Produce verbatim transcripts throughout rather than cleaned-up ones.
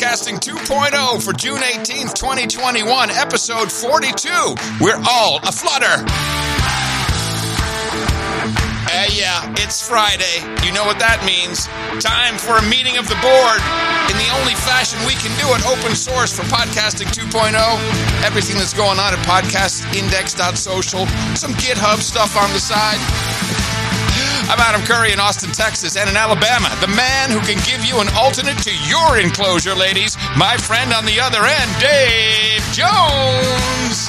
Podcasting two point oh for June eighteenth, twenty twenty-one, episode forty-two. We're all aflutter. Uh, yeah, it's Friday. You know what that means. Time for a meeting of the board in the only fashion we can do it, open source for Podcasting two point oh. Everything that's going on at podcast index dot social. Some GitHub stuff on the side. I'm Adam Curry in Austin, Texas, and in Alabama, the man who can give you an alternate to your enclosure, ladies. My friend on the other end, Dave Jones.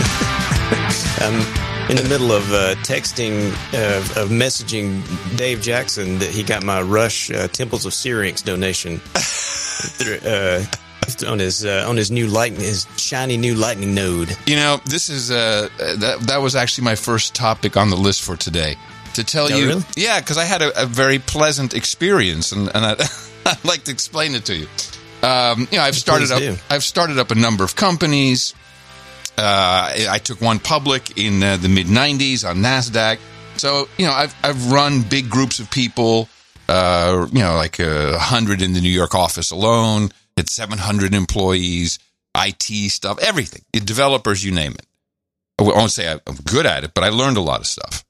Um... In the middle of uh, texting, uh, of messaging Dave Jackson that he got my Rush uh, Temples of Syrinx donation through, uh, on his uh, on his new lightning, his shiny new lightning node. You know, this is uh, that that was actually my first topic on the list for today. To tell oh, you, really? yeah, because I had a, a very pleasant experience, and, and I, I'd like to explain it to you. Um, you know, I've started Please up, do. I've started up a number of companies. Uh, I took one public in uh, the mid nineties on NASDAQ. So, you know, I've I've run big groups of people, uh, you know, like a hundred in the New York office alone. It's seven hundred employees, I T stuff, everything. Developers, you name it. I won't say I'm good at it, but I learned a lot of stuff.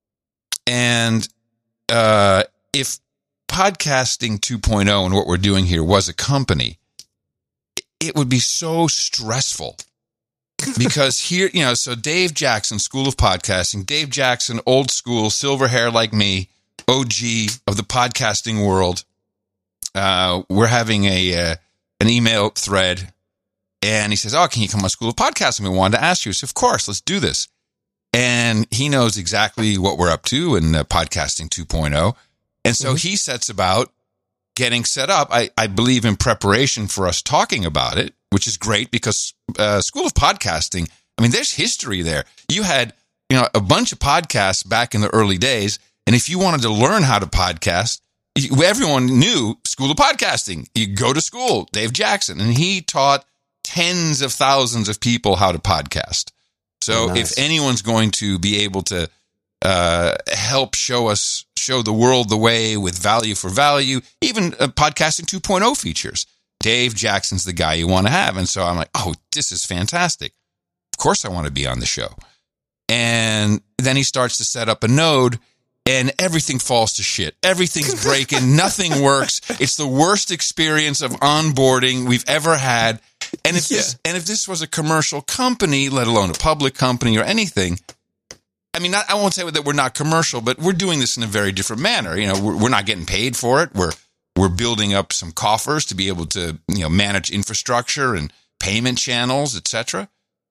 And uh, if Podcasting two point oh and what we're doing here was a company, it would be so stressful. Because here, you know, so Dave Jackson, School of Podcasting, Dave Jackson, old school, silver hair like me, O G of the podcasting world. Uh, we're having a uh, an email thread, and he says, "Oh, can you come on School of Podcasting? We wanted to ask you." So, of course, let's do this. And he knows exactly what we're up to in uh, Podcasting two point oh. And so mm-hmm. he sets about getting set up, I, I believe, in preparation for us talking about it, which is great because uh, School of Podcasting, I mean, there's history there. You had, you know, a bunch of podcasts back in the early days, and if you wanted to learn how to podcast, you, everyone knew School of Podcasting. You go to school, Dave Jackson, and he taught tens of thousands of people how to podcast. So nice. If anyone's going to be able to uh, help show us, show the world the way with value for value, even uh, Podcasting two point oh features, Dave Jackson's the guy you want to have. And so I'm like, oh, this is fantastic. Of course I want to be on the show. And then he starts to set up a node, and everything falls to shit. Everything's breaking. Nothing works. It's the worst experience of onboarding we've ever had. And if yeah. this and if this was a commercial company, let alone a public company or anything, I mean, not, I won't say that we're not commercial, but we're doing this in a very different manner. You know, we're, we're not getting paid for it. We're We're building up some coffers to be able to, you know, manage infrastructure and payment channels, et cetera.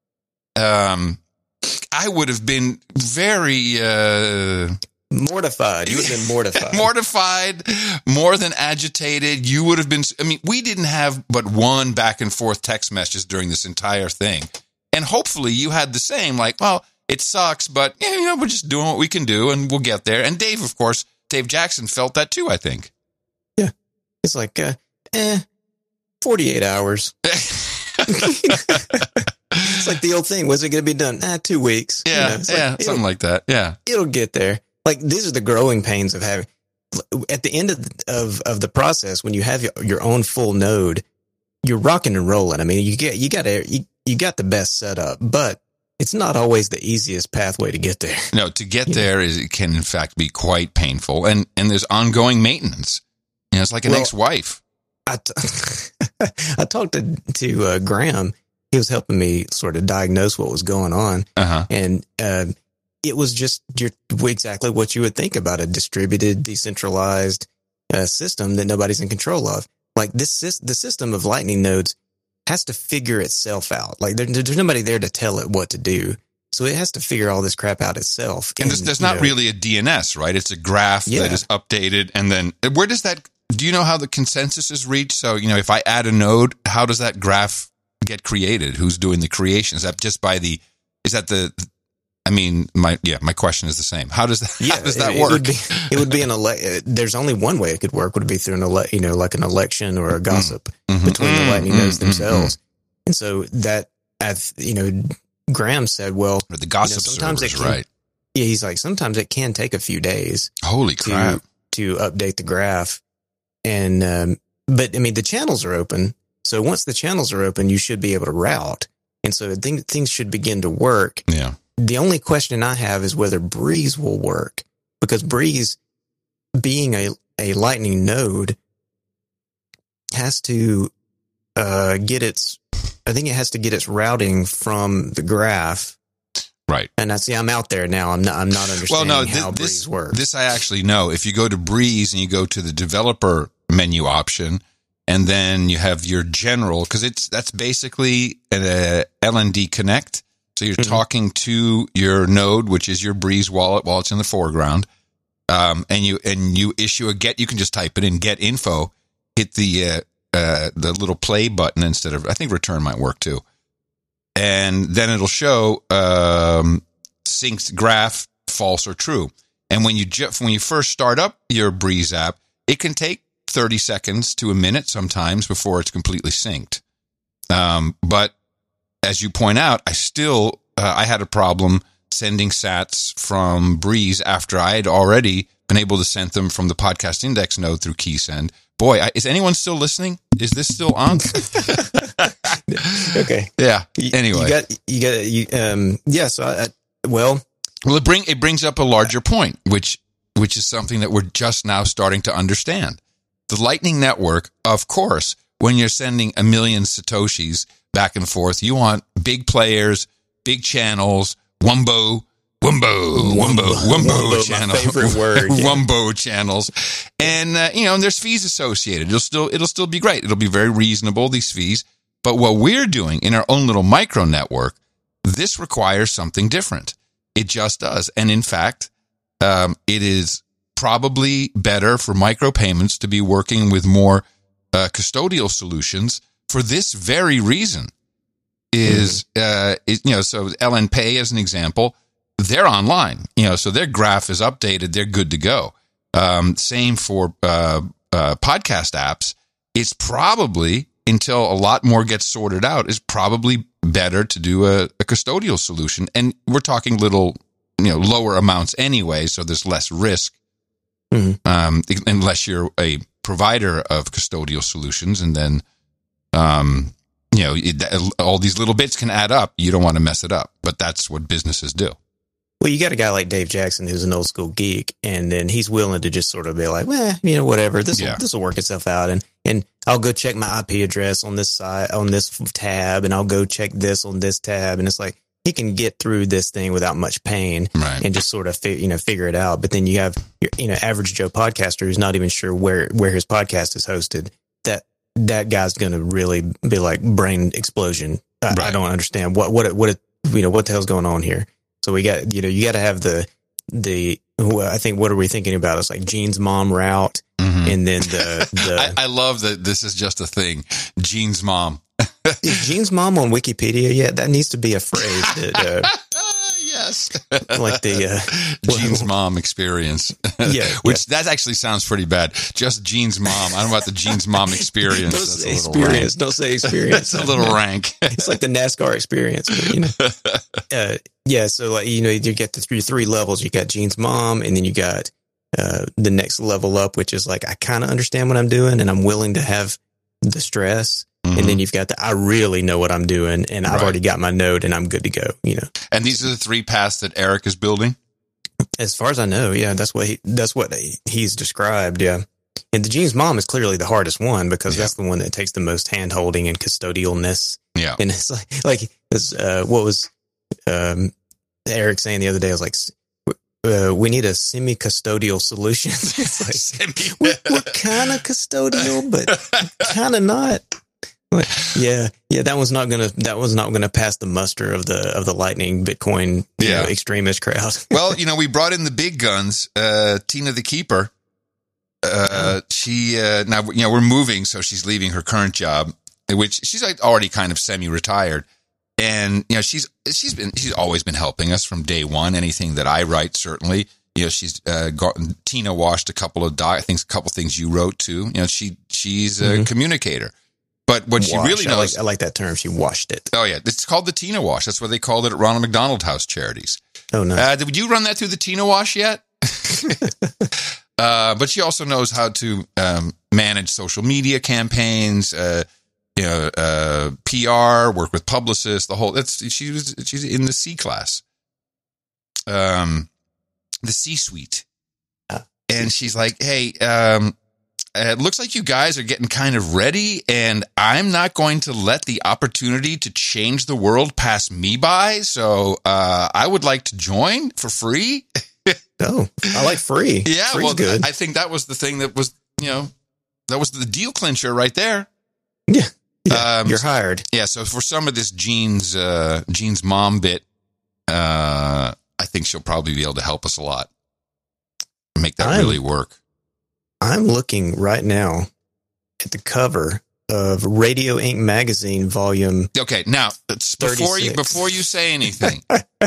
Um, I would have been very uh, mortified. You would have been mortified. mortified, more than agitated. You would have been. I mean, we didn't have but one back and forth text message during this entire thing, and hopefully you had the same. Like, well, it sucks, but yeah, you know, we're just doing what we can do, and we'll get there. And Dave, of course, Dave Jackson felt that too, I think. It's like, uh, eh, forty-eight hours. It's like the old thing. Was it going to be done? Ah, two weeks. Yeah, you know, yeah, like, something like that. Yeah. It'll get there. Like, these are the growing pains of having, at the end of, of, of the process, when you have your, your own full node, you're rocking and rolling. I mean, you get, you got you, you got the best setup, but it's not always the easiest pathway to get there. No, to get yeah. there is, it can in fact be quite painful, and, and there's ongoing maintenance. You know, it's like an well, ex-wife. I, t- I talked to, to uh, Graham. He was helping me sort of diagnose what was going on. Uh-huh. And uh, it was just your, exactly what you would think about a distributed, decentralized uh, system that nobody's in control of. Like this, the system of Lightning nodes has to figure itself out. Like there, there's nobody there to tell it what to do. So it has to figure all this crap out itself. And, and there's, there's not know, really a D N S, right? It's a graph yeah. that is updated. And then where does that, do you know how the consensus is reached? So, you know, if I add a node, how does that graph get created? Who's doing the creation? Is that just by the, is that the, I mean, my, yeah, my question is the same. How does that, yeah, how does that it, work? It would be, it would be an ele- there's only one way it could work, would be through an ele- you know, like an election or a gossip mm-hmm. between mm-hmm. the Lightning nodes mm-hmm. themselves. Mm-hmm. And so that, I've, you know, Graham said, well, or the gossip you know, sometimes servers, it can, right? Yeah, he's like, sometimes it can take a few days. Holy crap. To, to update the graph. And, um, but I mean, the channels are open. So once the channels are open, you should be able to route. And so th- things should begin to work. Yeah. The only question I have is whether Breeze will work, because Breeze, being a, a Lightning node, has to uh, get its, I think it has to get its routing from the graph. Right. And I see I'm out there now. I'm not, I'm not understanding well, no, th- how this, Breeze works. This I actually know. If you go to Breeze and you go to the developer menu option, and then you have your general, because it's that's basically an L N D Connect. So you're mm-hmm. talking to your node, which is your Breeze wallet while it's in the foreground. Um, and you and you issue a get. You can just type it in, get info, hit the uh, uh, the little play button instead of, I think return might work too. And then it'll show um, synced graph, false or true. And when you ju- when you first start up your Breeze app, it can take thirty seconds to a minute sometimes before it's completely synced. Um, but as you point out, I still, uh, I had a problem sending sats from Breeze after I had already been able to send them from the podcast index node through KeySend. Boy, I, is anyone still listening? Is this still on? Okay. Yeah. Anyway. You got, you got, you, um, yeah. So I, I, well, well, it bring, it brings up a larger point, which, which is something that we're just now starting to understand. The Lightning Network, of course, when you're sending a million Satoshis back and forth, you want big players, big channels, Wumbo, Wumbo, Wumbo, Wumbo channel. My favorite word. Yeah. Wumbo channels. And, uh, you know, and there's fees associated. It'll still, it'll still be great. It'll be very reasonable, these fees. But what we're doing in our own little micro network, this requires something different. It just does. And in fact, um, it is probably better for micropayments to be working with more uh, custodial solutions for this very reason. Is uh, is, you know, so L N Pay as an example, they're online, you know, so their graph is updated, they're good to go. Um, same for uh, uh, podcast apps. It's probably, until a lot more gets sorted out, is probably better to do a, a custodial solution, and we're talking little, you know, lower amounts anyway, so there's less risk. Mm-hmm. Um, unless you're a provider of custodial solutions, and then, um, you know, it, all these little bits can add up. You don't want to mess it up, but that's what businesses do. Well, you got a guy like Dave Jackson who's an old school geek, and then he's willing to just sort of be like, well, you know, whatever, this will, yeah. this will work itself out, and and I'll go check my I P address on this side, on this tab, and I'll go check this on this tab, and it's like, he can get through this thing without much pain, right, and just sort of, fi- you know, figure it out. But then you have your, you know, average Joe podcaster who's not even sure where, where his podcast is hosted. That, that guy's going to really be like brain explosion. I, right. I don't understand what, what, what, you know, what the hell's going on here. So we got, you know, you got to have the, the, well, I think, what are we thinking about? It's like Gene's mom route. Mm-hmm. And then the, the I, I love that this is just a thing. Gene's mom. Is Gene's mom on Wikipedia yet? That needs to be a phrase. That, uh, yes. Like the uh, Gene's well, mom experience. Yeah. Which yeah. that actually sounds pretty bad. Just Gene's mom. I don't know about the Gene's mom experience. Don't That's say a little experience. rank. Don't say experience. It's a little rank. It's like the NASCAR experience. But, you know. uh, yeah. So like, you know, you get the three, three levels. You got Gene's mom, and then you got uh, the next level up, which is like, I kind of understand what I'm doing, and I'm willing to have the stress. Mm-hmm. And then you've got the, I really know what I'm doing, and I've right. already got my node, and I'm good to go, you know. And these are the three paths that Eric is building? As far as I know, yeah, that's what he, that's what he's described, yeah. And the Gene's mom is clearly the hardest one, because yeah. that's the one that takes the most hand-holding and custodialness. Yeah. And it's like, like this, uh, what was um, Eric saying the other day? I was like, Uh, we need a semi-custodial solution. It's like, Semi- we're, we're kind of custodial, but kind of not. Like, yeah, yeah, that was not gonna. That was not gonna pass the muster of the of the Lightning Bitcoin you yeah. know, extremist crowd. Well, you know, we brought in the big guns. Uh, Tina the Keeper. Uh, she uh, now you know we're moving, so she's leaving her current job, which she's like already kind of semi-retired. And, you know, she's, she's been, she's always been helping us from day one. Anything that I write, certainly, you know, she's, uh, gotten, Tina washed a couple of doc, I think a couple of things you wrote too. You know, she, she's a mm-hmm. communicator, but what Wash. she really knows. I like, I like that term. She washed it. Oh yeah. It's called the Tina Wash. That's what they called it at Ronald McDonald House Charities. Oh no. Uh, did you run that through the Tina Wash yet? uh, but she also knows how to, um, manage social media campaigns, uh, you know, uh, P R, work with publicists, the whole, that's, she was, she's in the C class, um, the C-suite. Uh, and she's like, hey, um, it looks like you guys are getting kind of ready, and I'm not going to let the opportunity to change the world pass me by. So, uh, I would like to join for free. Oh, I like free. Yeah. Free's well, good. I think that was the thing that was, you know, that was the deal clincher right there. Yeah. Yeah, Um, you're hired. Yeah, so for some of this Jean's uh, Jean's mom bit, uh, I think she'll probably be able to help us a lot, make that I'm, really work. I'm looking right now at the cover of Radio Ink magazine, volume. Okay, now it's before you thirty-six. before you say anything,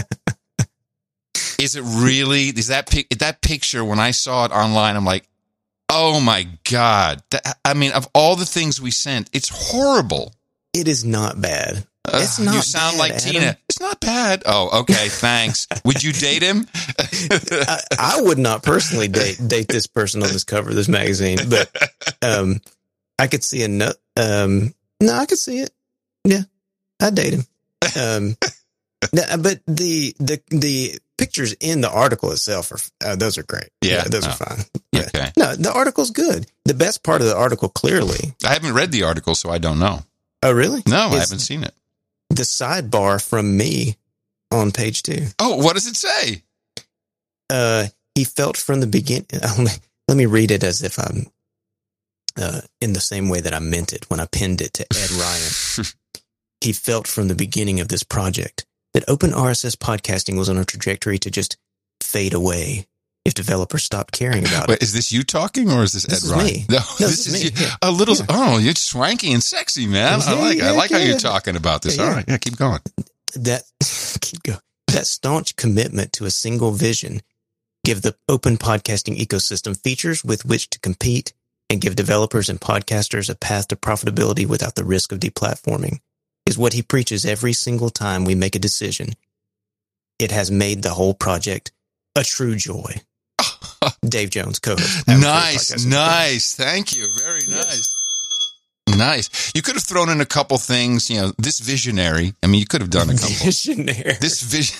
is it really? Is that pic, that picture? When I saw it online, I'm like, oh my God! That, I mean, of all the things we sent, it's horrible. It is not bad. Uh, It's not you sound bad, like Adam. Tina. It's not bad. Oh, okay. Thanks. Would you date him? I, I would not personally date date this person on this cover of this magazine, but um, I could see a no. Um, no, I could see it. Yeah, I'd date him. Um, no, but the the the pictures in the article itself are uh, those are great. Yeah. those Oh. are fine. Yeah. Okay. No, the article's good. The best part of the article, clearly. I haven't read the article, so I don't know. Oh, really? No, I Is haven't seen it. the sidebar from me on page two. Oh, what does it say? Uh, he felt from the beginning. Let me read it as if I'm uh, in the same way that I meant it when I pinned it to Ed Ryan. He felt from the beginning of this project that open R S S podcasting was on a trajectory to just fade away if developers stopped caring about Wait, it. is this you talking or is this, This Ed is Ryan? me. No, No, this, this is is you. me. Yeah. A little. Yeah. Oh, you're swanky and sexy, man. I Yeah, like. I yeah, like how yeah. you're talking about this. Yeah, All yeah. right, yeah, keep going. That keep going. That staunch commitment to a single vision give the open podcasting ecosystem features with which to compete and give developers and podcasters a path to profitability without the risk of deplatforming is what he preaches every single time we make a decision. It has made the whole project a true joy. Dave Jones, co-host. Nice, nice. Thank you. Very nice. Nice. You could have thrown in a couple things. You know, this visionary. I mean, you could have done a couple. Visionary. This vision.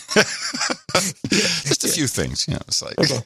Just a few things. You know, it's like. Okay.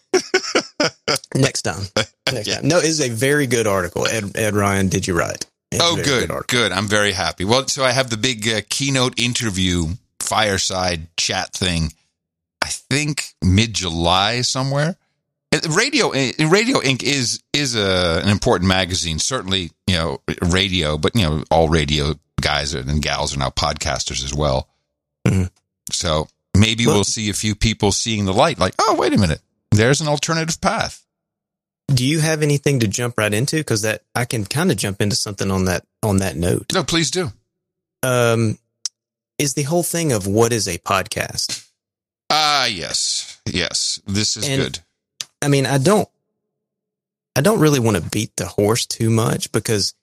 Next time. Next Yeah. time. No, it's a very good article. Ed, Ed Ryan, did you write? It's a Oh, very good, article. good. I'm very happy. Well, so I have the big uh, keynote interview fireside chat thing. I think mid-July somewhere. Uh, Radio uh, Radio Inc is is a, an important magazine. Certainly, you know, radio, but you know, all radio guys and gals are now podcasters as well. Mhm. So maybe Well- we'll see a few people seeing the light. Like, oh, wait a minute, there's an alternative path. Do you have anything to jump right into? Because that I can kind of jump into something on that on that note. No, please do. Um, is the whole thing of what is a podcast? Ah, yes, yes. This is And- good. I mean, I don't, I don't really want to beat the horse too much because,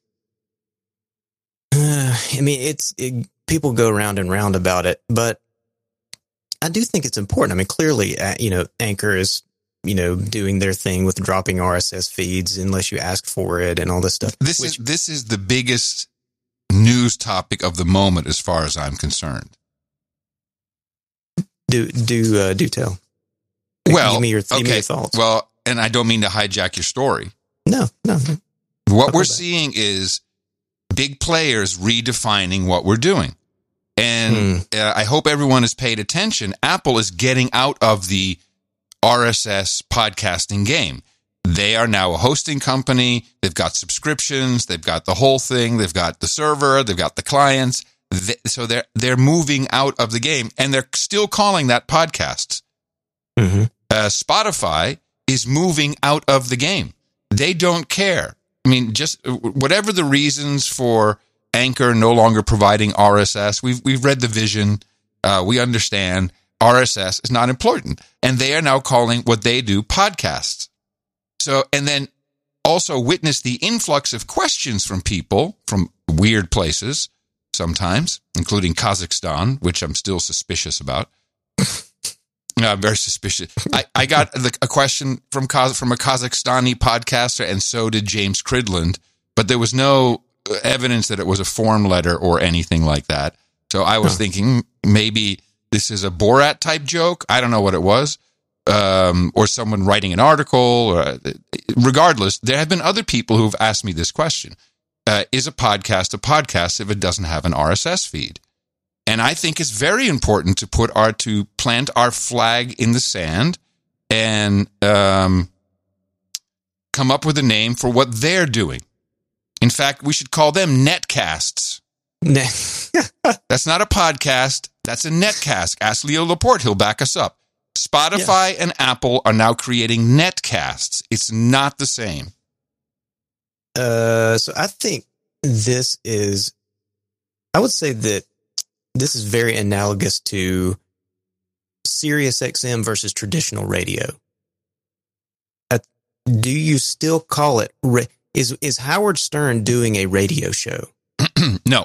uh, I mean, it's it, people go round and round about it, but I do think it's important. I mean, clearly, uh, you know, Anchor is, you know, doing their thing with dropping R S S feeds unless you ask for it and all this stuff. This which- is this is the biggest news topic of the moment, as far as I'm concerned. do do uh, do tell. Well, give me your, give me okay. your thoughts. Well, and I don't mean to hijack your story. no, no, no. What Talk we're about it. seeing is big players redefining what we're doing. And Hmm. uh, I hope everyone has paid attention. Apple is getting out of the R S S podcasting game. They are now a hosting company. They've got subscriptions. They've got the whole thing. They've got the server. They've got the clients. They, so they're they're moving out of the game, and they're still calling that podcasts. Mm-hmm. Uh, Spotify is moving out of the game. They don't care. I mean, just whatever the reasons for Anchor no longer providing R S S, we've we've read the vision. Uh, we understand R S S is not important, and they are now calling what they do podcasts. So, and then also witness the influx of questions from people from weird places, sometimes, including Kazakhstan, which I'm still suspicious about. No, I'm very suspicious. I, I got the, a question from Kaz, from a Kazakhstani podcaster, and so did James Cridland, but there was no evidence that it was a form letter or anything like that. So I was huh. thinking maybe this is a Borat type joke. I don't know what it was. Um, or someone writing an article. Or, regardless, there have been other people who've asked me this question. Uh, is a podcast a podcast if it doesn't have an R S S feed? And I think it's very important to put our, to plant our flag in the sand and um, come up with a name for what they're doing. In fact, we should call them netcasts. That's not a podcast. That's a netcast. Ask Leo Laporte. He'll back us up. Spotify yeah. and Apple are now creating netcasts. It's not the same. Uh, so I think this is, I would say that this is very analogous to Sirius X M versus traditional radio. Uh, do you still call it, ra- is, is Howard Stern doing a radio show? No.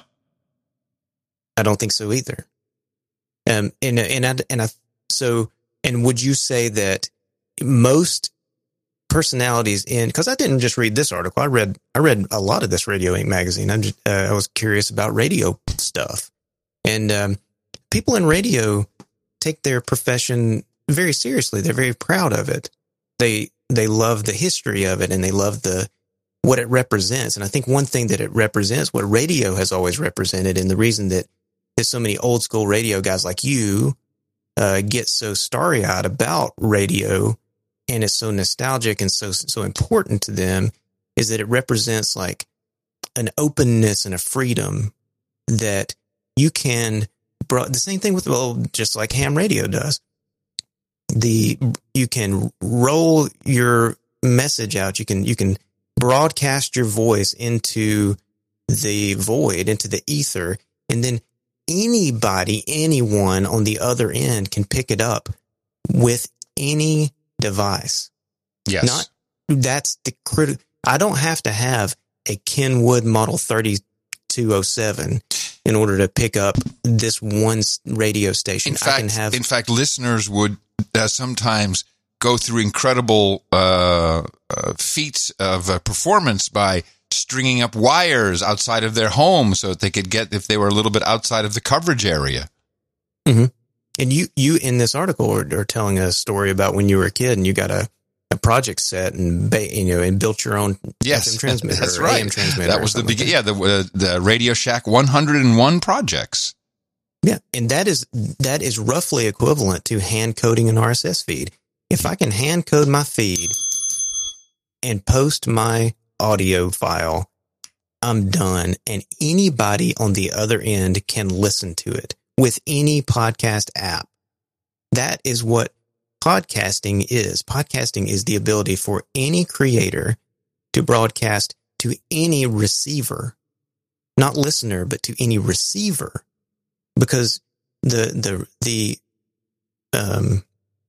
I don't think so either. Um, and, and I, and I, so, and would you say that most personalities in, because I didn't just read this article, I read I read a lot of this Radio Ink magazine. I'm just, uh, I was curious about radio stuff, and um, people in radio take their profession very seriously. They're very proud of it. They they love the history of it, and they love the what it represents. And I think one thing that it represents, what radio has always represented, and the reason that there's so many old school radio guys like you uh, get so starry-eyed about radio and it's so nostalgic and so so important to them, is that it represents like an openness and a freedom that you can, bro- the same thing with, well, just like ham radio does. The, you can roll your message out. You can, you can broadcast your voice into the void, into the ether, and then anybody, anyone on the other end can pick it up with any device. Yes. Not, that's the critical. I don't have to have a Kenwood Model thirty-two oh seven in order to pick up this one radio station. In fact, I can have, in fact, listeners would uh, sometimes go through incredible uh, uh, feats of uh, performance by stringing up wires outside of their home so that they could get, if they were a little bit outside of the coverage area. Mm-hmm. And you, you in this article are, are telling a story about when you were a kid and you got a, a project set and ba- you know and built your own yes, F M transmitter. That's right. A M transmitter. That was the beginning. Yeah, the uh, the Radio Shack one hundred one projects. Yeah, and that is that is roughly equivalent to hand coding an R S S feed. If I can hand code my feed and post my audio file, I'm done, and anybody on the other end can listen to it with any podcast app. That is what podcasting is. Podcasting is the ability for any creator to broadcast to any receiver, not listener, but to any receiver, because the the the um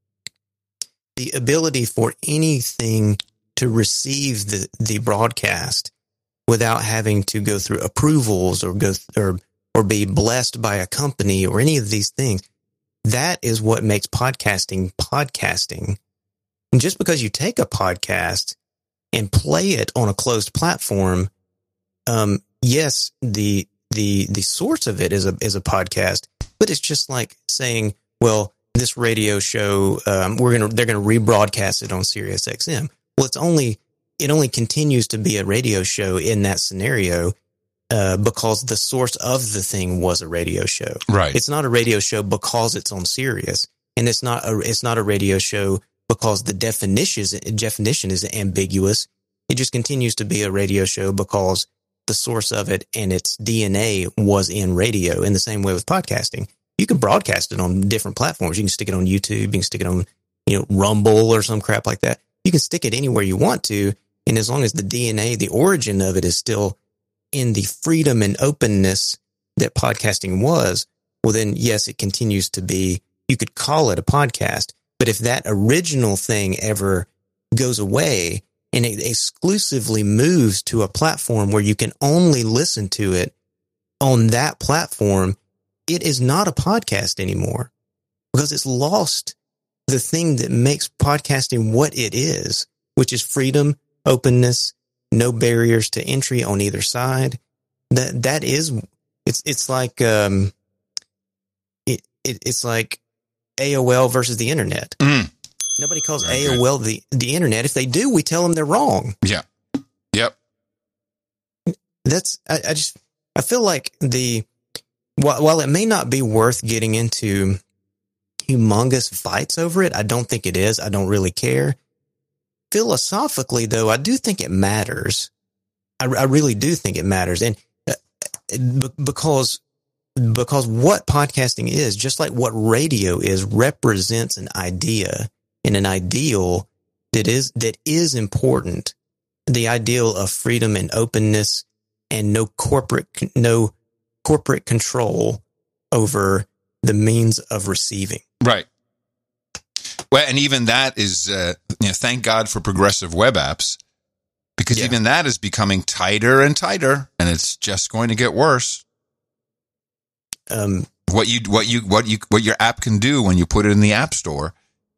the ability for anything to receive the the broadcast without having to go through approvals or go th- or or be blessed by a company or any of these things. That is what makes podcasting podcasting. And just because you take a podcast and play it on a closed platform, um, yes, the the the source of it is a is a podcast, but it's just like saying, well, this radio show, um, we're gonna they're gonna rebroadcast it on Sirius X M. Well, it's only it only continues to be a radio show in that scenario. Uh, because the source of the thing was a radio show. Right. It's not a radio show because it's on Sirius, and it's not a it's not a radio show because the definition is, definition is ambiguous. It just continues to be a radio show because the source of it and its D N A was in radio. In the same way with podcasting, you can broadcast it on different platforms. You can stick it on YouTube. You can stick it on, you know, Rumble or some crap like that. You can stick it anywhere you want to, and as long as the D N A, the origin of it, is still in the freedom and openness that podcasting was, well, then, yes, it continues to be, you could call it a podcast. But if that original thing ever goes away and it exclusively moves to a platform where you can only listen to it on that platform, it is not a podcast anymore because it's lost the thing that makes podcasting what it is, which is freedom, openness, no barriers to entry on either side. that that is it's it's like um it, it it's like A O L versus the internet. Mm. Nobody calls Very A O L the the internet. If they do, we tell them they're wrong. Yeah. Yep. That's I, I just I feel like the while, while it may not be worth getting into humongous fights over it, I don't think it is. I don't really care. Philosophically, though, I do think it matters. I, I really do think it matters, and uh, because because what podcasting is, just like what radio is, represents an idea and an ideal that is that is important. The ideal of freedom and openness, and no corporate no corporate control over the means of receiving. Right. Well, and even that is, uh, you know, thank God for progressive web apps, because Yeah. even that is becoming tighter and tighter, and it's just going to get worse. Um, What you, what you, what you, what your app can do when you put it in the App Store.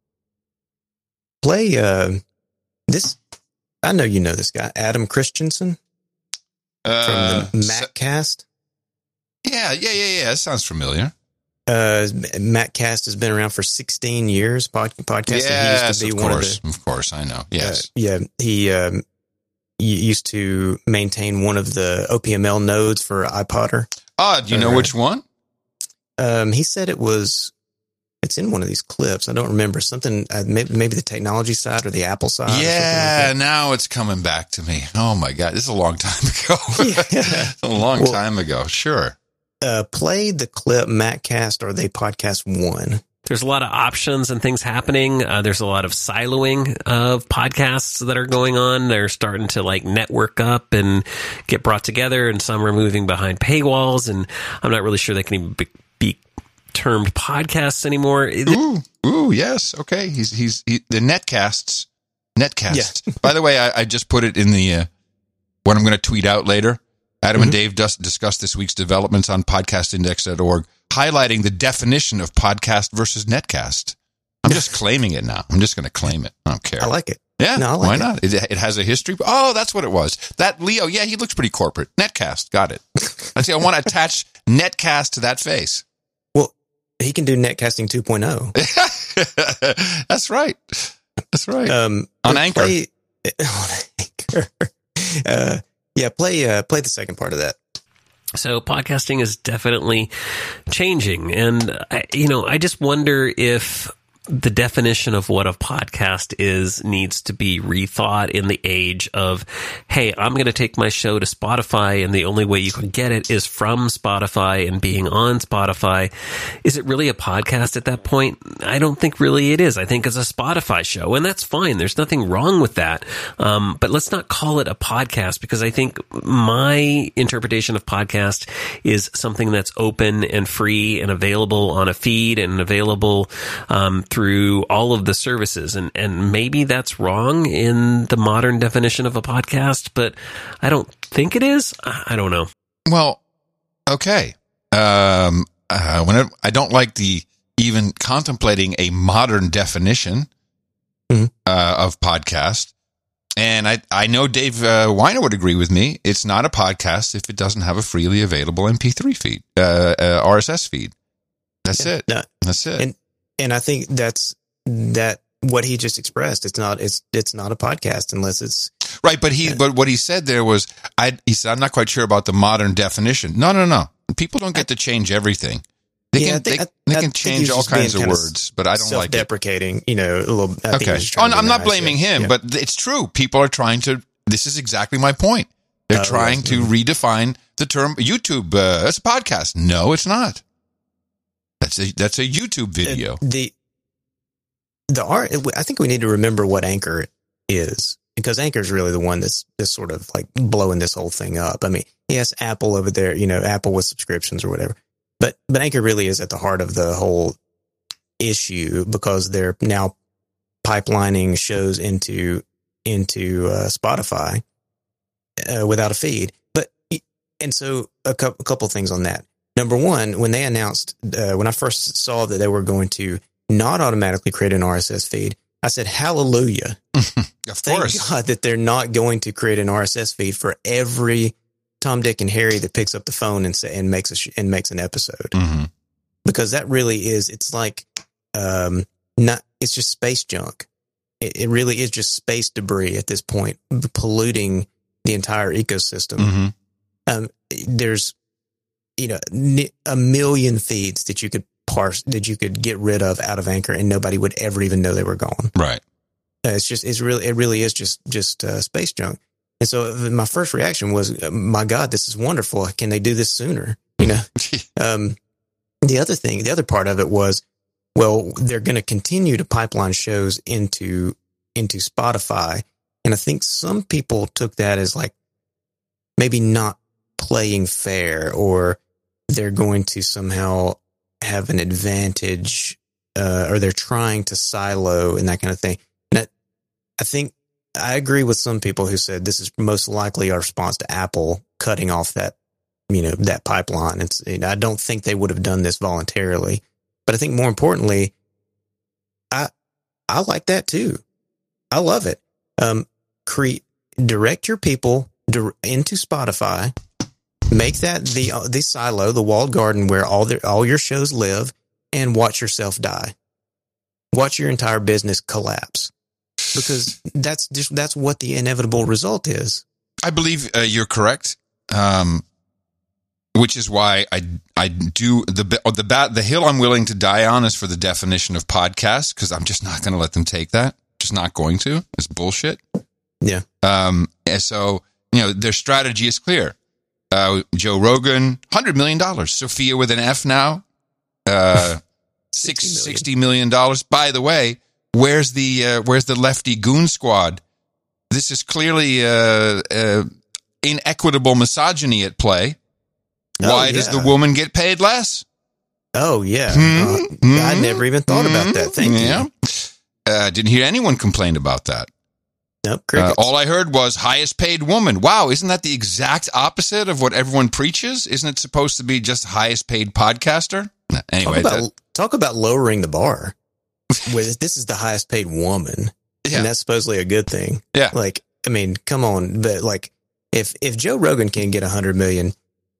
play uh, this. I know you know this guy, Adam Christensen from Uh, the so- Maccast. yeah, yeah, yeah, yeah. That sounds familiar. Uh, Maccast has been around for sixteen years. Pod, podcasting. Yes, he used to be of one course, of the. of course, I know. Uh, Yes. yeah, he um, he used to maintain one of the O P M L nodes for iPodder. Ah, do you know uh, which one? Um, he said it was. It's in one of these clips. I don't remember something. Uh, maybe, maybe the technology side or the Apple side. or Yeah, something now it's coming back to me. Oh my God, this is a long time ago. like that. a long Well- time ago. Sure. uh, play the clip Maccast or they podcast one. There's a lot of options and things happening. Uh, there's a lot of siloing of podcasts that are going on. They're starting to like network up and get brought together, and some are moving behind paywalls. And I'm not really sure they can even be, be termed podcasts anymore. It- Ooh, ooh, yes. Okay. He's he's he, the netcasts. Netcasts. By the way, I, I just put it in the uh, what I'm going to tweet out later. Adam and Mhm. Dave just discussed this week's developments on podcast index dot org, highlighting the definition of podcast versus netcast. I'm just claiming it now. I'm just going to claim it. I don't care. I like it. Yeah, No, I like why it. not? It, it has a history. Oh, that's what it was. That Leo, yeah, he looks pretty corporate. Netcast, got it. I see. I want to attach netcast to that face. Well, he can do netcasting two point oh. That's right. That's right. Um, On but Anchor. Play, on Anchor. Uh, yeah, play uh, play the second part of that. So podcasting is definitely changing. And, I, you know, I just wonder if the definition of what a podcast is needs to be rethought in the age of, hey, I'm going to take my show to Spotify, and the only way you can get it is from Spotify and being on Spotify. Is it really a podcast at that point? I don't think really it is. I think it's a Spotify show, and that's fine. There's nothing wrong with that. Um, but let's not call it a podcast, because I think my interpretation of podcast is something that's open and free and available on a feed and available um, through all of the services. And, and maybe that's wrong in the modern definition of a podcast, but I don't think it is. I I don't know. Well, okay. Um, uh, when I, I don't like the even contemplating a modern definition Mhm. uh, of podcast. And I, I know Dave uh, Weiner would agree with me. It's not a podcast if it doesn't have a freely available M P three feed, uh, uh, R S S feed. That's Yeah. it. No, That's it. And- and I think that's that what he just expressed. It's not. It's it's not a podcast unless it's. Right, but he, Yeah. but what he said there was, I. He said, I'm not quite sure about the modern definition. No, no, no. People don't get to change everything. They Yeah, can, I think- they, I- they I can think he change was all just being kinds of kind of words, but I don't like it. Self-deprecating, you know, a little. I think he Okay, was just trying oh, to be I'm not nice, blaming yeah. him, Yeah. but it's true. People are trying to. This is exactly my point. They're Oh, trying yes. to redefine the term YouTube. Uh, that's a podcast. No, it's not. That's a that's a YouTube video. Uh, the the art. I think we need to remember what Anchor is, because Anchor is really the one that's that's sort of like blowing this whole thing up. I mean, yes, Apple over there, you know, Apple with subscriptions or whatever, but but Anchor really is at the heart of the whole issue, because they're now pipelining shows into into uh, Spotify uh, without a feed. But and so a couple, a couple things on that. Number one, when they announced, uh, when I first saw that they were going to not automatically create an R S S feed, I said, hallelujah. Of Thank course. God that they're not going to create an R S S feed for every Tom, Dick, and Harry that picks up the phone and say, and makes a sh- and makes an episode, Mm-hmm. because that really is. It's like um, not. It's just space junk. It, it really is just space debris at this point, polluting the entire ecosystem. Mm-hmm. Um, there's, you know, a million feeds that you could parse, that you could get rid of out of Anchor, and nobody would ever even know they were gone. Right. Uh, it's just, it's really, it really is just, just uh, space junk. And so my first reaction was, my God, this is wonderful. Can they do this sooner? You know, um, the other thing, the other part of it was, well, they're going to continue to pipeline shows into, into Spotify. And I think some people took that as like maybe not playing fair, or they're going to somehow have an advantage, uh, or they're trying to silo and that kind of thing. And I, I think I agree with some people who said this is most likely our response to Apple cutting off that, you know, that pipeline. It's, you know, I don't think they would have done this voluntarily, but I think more importantly, I, I like that too. I love it. Um, create, direct your people dir- into Spotify, make that the, uh, the silo, the walled garden where all the, all your shows live, and watch yourself die. Watch your entire business collapse, because that's just, that's what the inevitable result is. I believe uh, you're correct. Um, which is why I, I do the, the, the, the hill I'm willing to die on is for the definition of podcast, because I'm just not going to let them take that. Just not going to. It's bullshit. Yeah. Um, and so, you know, their strategy is clear. Uh, Joe Rogan, one hundred million dollars. Sophia with an F now, uh, six, sixty million dollars. By the way, where's the, uh, where's the lefty goon squad? This is clearly, uh, uh, inequitable misogyny at play. Oh, Why yeah. does the woman get paid less? Oh, yeah. Hmm? Uh, I never even thought about that. Thank yeah. you. Uh, didn't hear anyone complain about that. Nope, Uh, crickets. all I heard was highest paid woman. Wow, isn't that the exact opposite of what everyone preaches? Isn't it supposed to be just highest paid podcaster? Anyway, talk, about, that, talk about lowering the bar. With this is the highest paid woman, yeah, and that's supposedly a good thing. yeah, Like, I mean, come on, but like, if if Joe Rogan can get a hundred million,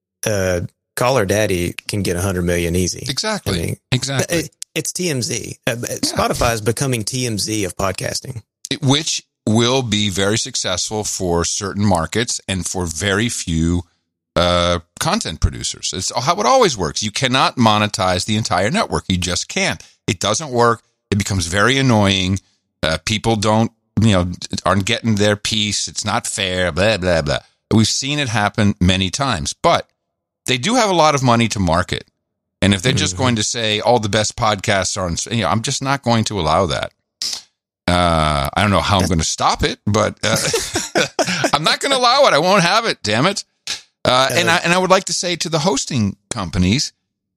uh, Call Her Daddy can get a hundred million easy. exactly, I mean, exactly. it, it's T M Z. Uh, Spotify is becoming T M Z of podcasting. It- which will be very successful for certain markets and for very few uh, content producers. It's how it always works. You cannot monetize the entire network. You just can't. It doesn't work. It becomes very annoying. Uh, people don't, you know, aren't getting their piece. It's not fair, blah, blah, blah. We've seen it happen many times, but they do have a lot of money to market. And if they're just Mm-hmm. going to say all the best podcasts are, on, you know, I'm just not going to allow that. Uh, I don't know how I'm going to stop it, but uh, I'm not going to allow it. I won't have it. Damn it. Uh, and I and I would like to say to the hosting companies,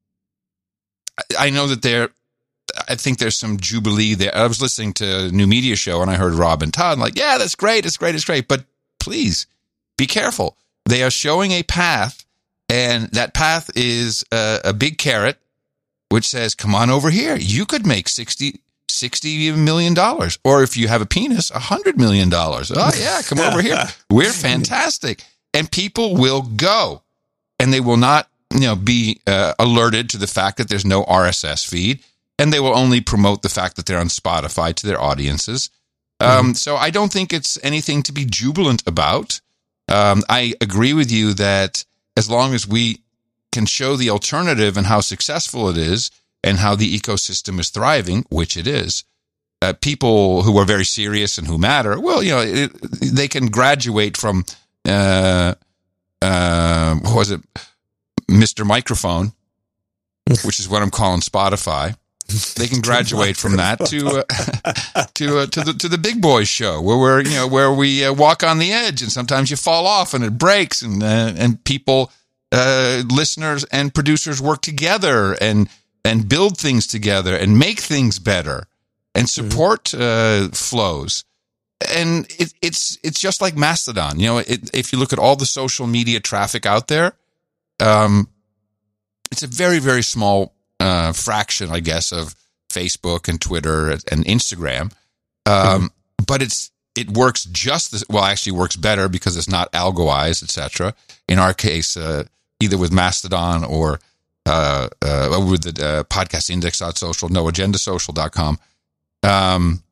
I, I know that they're. I think there's some jubilee there. I was listening to a New Media Show and I heard Rob and Todd like, yeah, that's great, it's great, it's great. But please be careful. They are showing a path, and that path is a, a big carrot, which says, come on over here. You could make sixty, sixty million dollars. Or if you have a penis, one hundred million dollars. Oh, yeah, come over here. We're fantastic. And people will go. And they will not, you know, be uh, alerted to the fact that there's no R S S feed. And they will only promote the fact that they're on Spotify to their audiences. Um, mm-hmm. So I don't think it's anything to be jubilant about. Um, I agree with you that as long as we can show the alternative and how successful it is and how the ecosystem is thriving, which it is, uh, people who are very serious and who matter, well, you know, it, they can graduate from, uh, uh, what was it, Mister Microphone, which is what I'm calling Spotify. They can graduate from that to uh, to uh, to the to the big boys show where we're you know where we uh, walk on the edge and sometimes you fall off and it breaks and uh, and people uh, listeners and producers work together and and build things together and make things better and support uh, flows. And it, it's it's just like Mastodon. You know, it, if you look at all the social media traffic out there, um, it's a very very small Uh, fraction, I guess, of Facebook and Twitter and Instagram. Um, mm-hmm. But it's it works just as well. Actually, works better because it's not algoized, et cetera. In our case, uh, either with Mastodon or uh, uh, with the uh, podcast index dot social, no agenda social dot com. Um,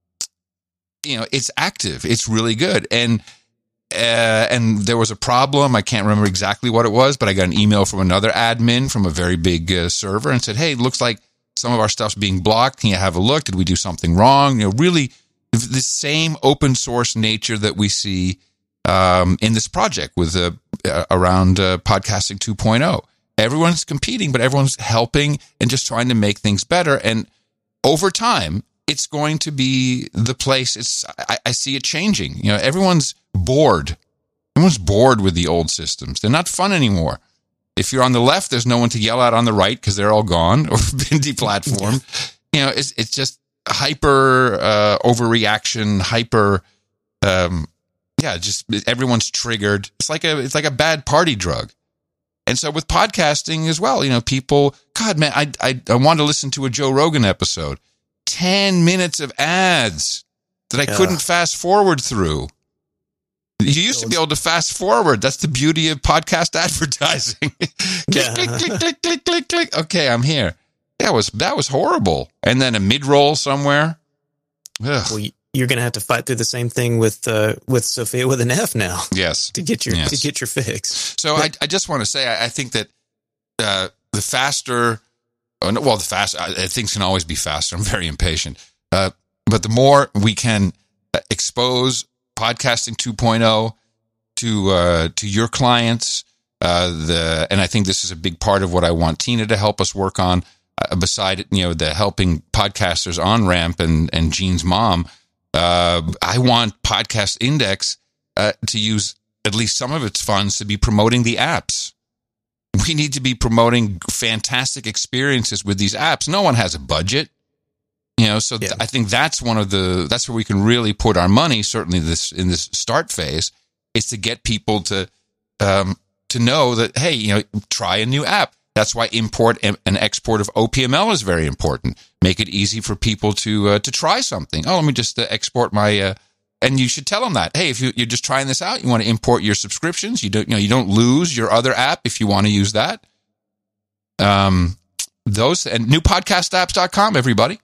you know, it's active. It's really good. And uh, and there was a problem. I can't remember exactly what it was, but I got an email from another admin from a very big uh, server and said, hey, it looks like some of our stuff's being blocked. Can you have a look? Did we do something wrong? You know, really the same open source nature that we see um, in this project with uh, uh, around uh, podcasting two point oh. Everyone's competing, but everyone's helping and just trying to make things better. And over time, it's going to be the place. It's I, I see it changing. You know, everyone's bored. Everyone's bored with the old systems. They're not fun anymore. If you're on the left, there's no one to yell at on the right because they're all gone or been deplatformed. You know, it's it's just hyper uh, overreaction, hyper. Um, yeah, just everyone's triggered. It's like a it's like a bad party drug. And so with podcasting as well, you know, people, God, man, I I, I want to listen to a Joe Rogan episode. Ten minutes of ads that I couldn't uh, fast forward through. You used to be able to fast forward. That's the beauty of podcast advertising. click, Yeah. click, click, click, click, click, click. Okay, I'm here. That was that was horrible. And then a mid-roll somewhere. Ugh. Well, you're going to have to fight through the same thing with uh, with Sophia with an F now. Yes. To get your Yes. to get your fix. So I, I just want to say, I, I think that uh, the faster, oh, no, well, the fast uh, things can always be faster. I'm very impatient, uh, but the more we can expose podcasting two point oh to uh, to your clients, uh, the and I think this is a big part of what I want Tina to help us work on. Uh, beside you know the helping podcasters on Ramp and and Gene's mom, uh, I want Podcast Index uh, to use at least some of its funds to be promoting the apps. We need to be promoting fantastic experiences with these apps. No one has a budget, you know. So th- Yeah. I think that's one of the that's where we can really put our money. Certainly, this in this start phase is to get people to um, to know that hey, you know, try a new app. That's why import and export of O P M L is very important. Make it easy for people to uh, to try something. Oh, let me just uh, export my. Uh, and you should tell them that. Hey, if you, you're just trying this out, you want to import your subscriptions. You don't. You know, you don't lose your other app if you want to use that. Um, those and new podcast apps dot com. Everybody.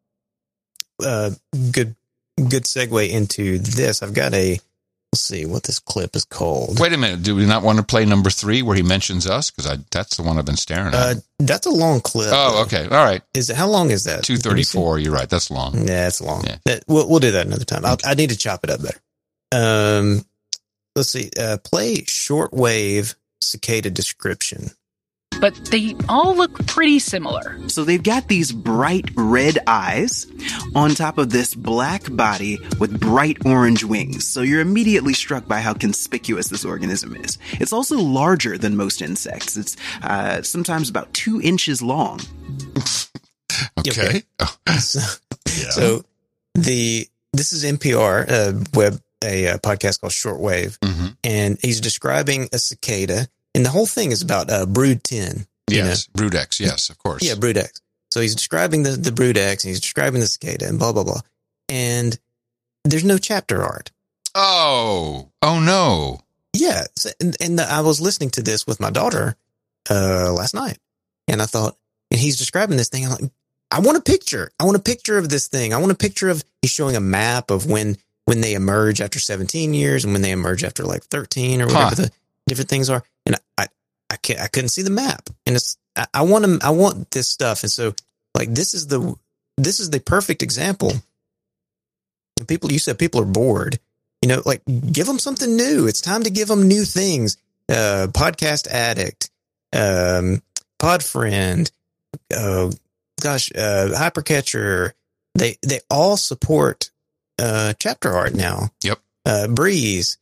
Uh, good good segue into this. I've got a. Let's see what this clip is called. Wait a minute. Do we not want to play number three where he mentions us? Because that's the one I've been staring at. Uh, that's a long clip. Oh, okay. All right. Is it how long is that? two thirty-four. You're right. That's long. Yeah, it's long. Yeah. That, we'll we'll do that another time. I'll, I need to chop it up better. Um, let's see. Uh, play shortwave cicada description. But they all look pretty similar. So they've got these bright red eyes on top of this black body with bright orange wings. So you're immediately struck by how conspicuous this organism is. It's also larger than most insects. It's uh, sometimes about two inches long. Okay. Oh. So, so the this is N P R uh, web a, uh podcast called Shortwave, Mm-hmm. and he's describing a cicada, and the whole thing is about uh, Brood ten. you Yes. Brood X. Yes, of course. know? Yeah, Brood X. So he's describing the the Brood X, and he's describing the cicada, and blah blah blah. And there's no chapter art. Oh. Oh no. Yeah, so- and, and the, I was listening to this with my daughter uh, last night, and I thought, and he's describing this thing. I'm like, I want a picture. I want a picture of this thing. I want a picture of. He's showing a map of when when they emerge after seventeen years and when they emerge after like thirteen or whatever Huh. the different things are. And I I can't I couldn't see the map, and it's I, I want them. I want this stuff, and so like this is the this is the perfect example. And people, you said people are bored. You know, like give them something new. It's time to give them new things. Uh, Podcast Addict, um, Podfriend, uh, gosh, uh, Hypercatcher. They they all support uh, chapter art now. Yep. Uh, Breeze,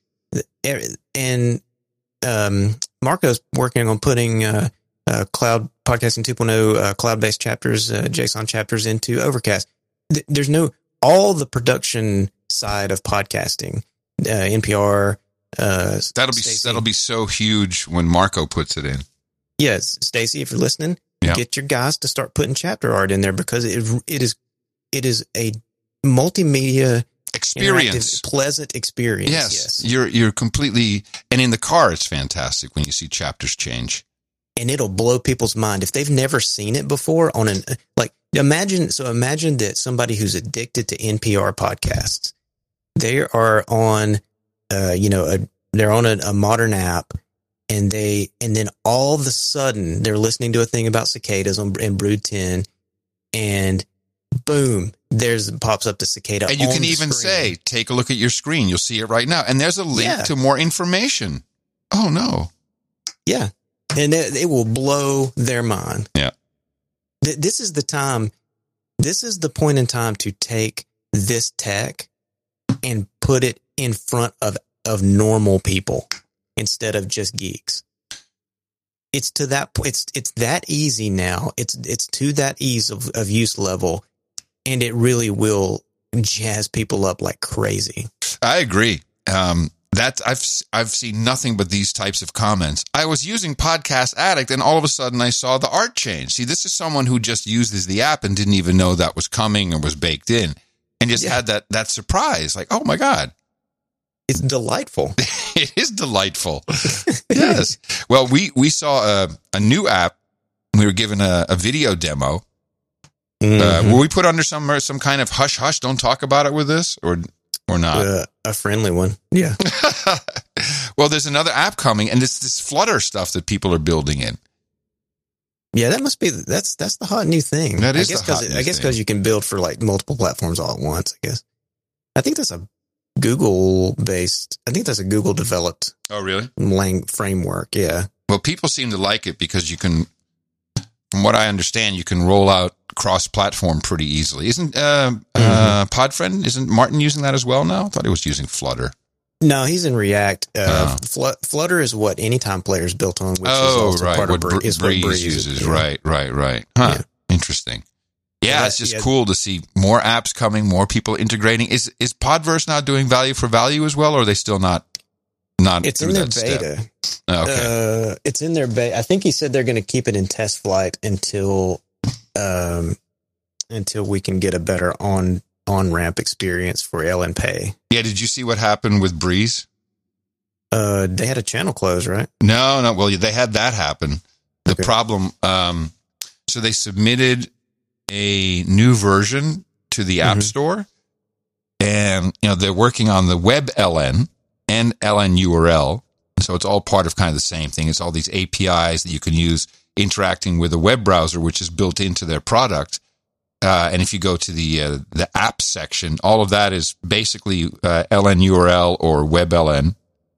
and um, Marco's working on putting uh, uh, cloud podcasting two point oh uh, cloud based chapters, uh, JSON chapters into Overcast. Th- there's no all the production side of podcasting. Uh, N P R. Uh, That'll be Stacey. that'll be so huge when Marco puts it in. Yes, Stacy, if you're listening, Yeah. get your guys to start putting chapter art in there because it it is it is a multimedia experience, pleasant experience. Yes, yes, you're you're completely, and in the car, it's fantastic when you see chapters change. And it'll blow people's mind if they've never seen it before. On an like, imagine so imagine that somebody who's addicted to N P R podcasts, they are on, uh, you know, a, they're on a, a modern app, and they and then all of a sudden they're listening to a thing about cicadas on in Brood ten, and boom, there's pops up the cicada. And you on can the even screen. say, take a look at your screen. You'll see it right now. And there's a link Yeah. to more information. Oh, no. Yeah. And it, it will blow their mind. Yeah. Th- this is the time, this is the point in time to take this tech and put it in front of, of normal people instead of just geeks. It's to that point. It's, it's that easy now. It's, it's to that ease of, of use level, and it really will jazz people up like crazy. I agree. Um, that I've I've seen nothing but these types of comments. I was using Podcast Addict, and all of a sudden I saw the art change. See, this is someone who just uses the app and didn't even know that was coming or was baked in, and just Yeah. had that that surprise, like, oh my God. It's delightful. It is delightful. Yes. Well, we we saw a, a new app. We were given a, a video demo. Uh, Mhm. were we put under some some kind of hush hush? Don't talk about it with this, or or not? Uh, a friendly one. Yeah. Well, there's another app coming, and it's this Flutter stuff that people are building in. Yeah, that must be that's that's the hot new thing. That is I guess the hot 'cause- new I guess thing. because you can build for like multiple platforms all at once. I guess. I think that's a Google based. I think that's a Google developed Oh, really? lang- framework. Yeah. Well, people seem to like it because you can, from what I understand, you can roll out cross-platform pretty easily. Isn't uh, uh, Podfriend? Isn't Martin using that as well now? I thought he was using Flutter. No, he's in React. Uh, Oh. Fl- Flutter is what Anytime Player's built on, which is Oh, also right. part What of Bree- Br- is what Breeze Breeze uses. yeah. Right, right, right. Huh. Yeah. Interesting. Yeah, Yeah, it's just yeah. cool to see more apps coming, more people integrating. Is is Podverse now doing value for value as well, or are they still not not It's through in their that step? beta. Oh, okay. Uh, it's in their beta. I think he said they're going to keep it in test flight until, um, until we can get a better on on ramp experience for L N Pay. Yeah, did you see what happened with Breeze? Uh, they had a channel close, right? No, no. Well, they had that happen. The Okay. problem, um, so they submitted a new version to the App Mhm. Store, and you know they're working on the Web L N and L N U R L, so it's all part of kind of the same thing. It's all these A P Is that you can use interacting with a web browser, which is built into their product. Uh, and if you go to the uh, the apps section, all of that is basically uh, L N U R L or Web L N.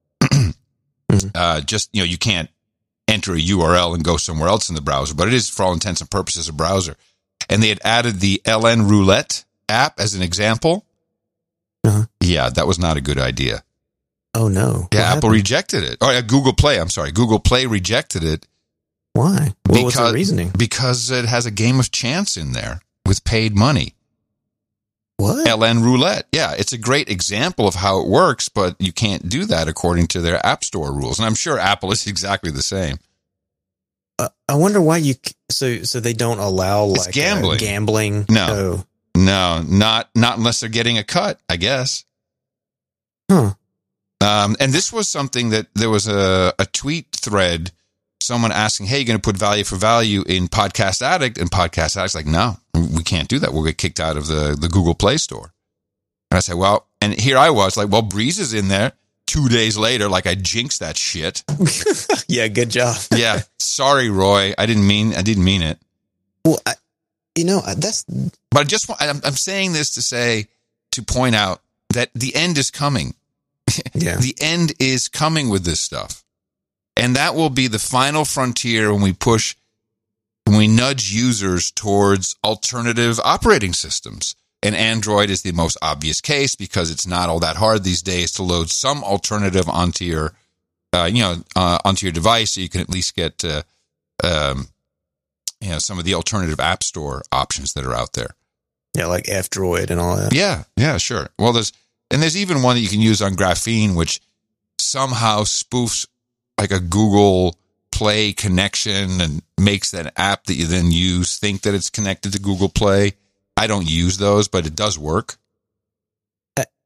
Uh, just, you know, you can't enter a U R L and go somewhere else in the browser, but it is for all intents and purposes a browser. And they had added the L N Roulette app as an example. Uh-huh. Yeah, that was not a good idea. Oh no! Yeah, What Apple happened? rejected it. Oh, yeah, Google Play. I'm sorry. Google Play rejected it Why? What was the reasoning? because it has a game of chance in there with paid money. What? L N Roulette. Yeah, it's a great example of how it works, but you can't do that according to their App Store rules. And I'm sure Apple is exactly the same. Uh, I wonder why you. c- So so they don't allow It's like gambling. Uh, gambling. No. Oh. No, not not unless they're getting a cut, I guess. Huh. Um, and this was something that there was a, a tweet thread, someone asking, hey, you're going to put value for value in Podcast Addict? And Podcast Addict's like, no, we can't do that. We'll get kicked out of the, the Google Play Store. And I said, well, and here I was like, well, Breeze is in there two days later, like I jinxed that shit. Yeah. Good job. Yeah. Sorry, Roy. I didn't mean, I didn't mean it. Well, I, you know that's But I just want, I'm, I'm saying this to say, to point out that the end is coming. yeah. The end is coming with this stuff. And that will be the final frontier when we push, when we nudge users towards alternative operating systems. And Android is the most obvious case because it's not all that hard these days to load some alternative onto your, uh, you know, uh, onto your device, so you can at least get, uh, um, you know, some of the alternative app store options that are out there. Yeah, like F-Droid and all that. Yeah, yeah, sure. Well, there's and there's even one that you can use on Graphene, which somehow spoofs like a Google Play connection and makes that app that you then use think that it's connected to Google Play. I don't use those, but it does work. Uh,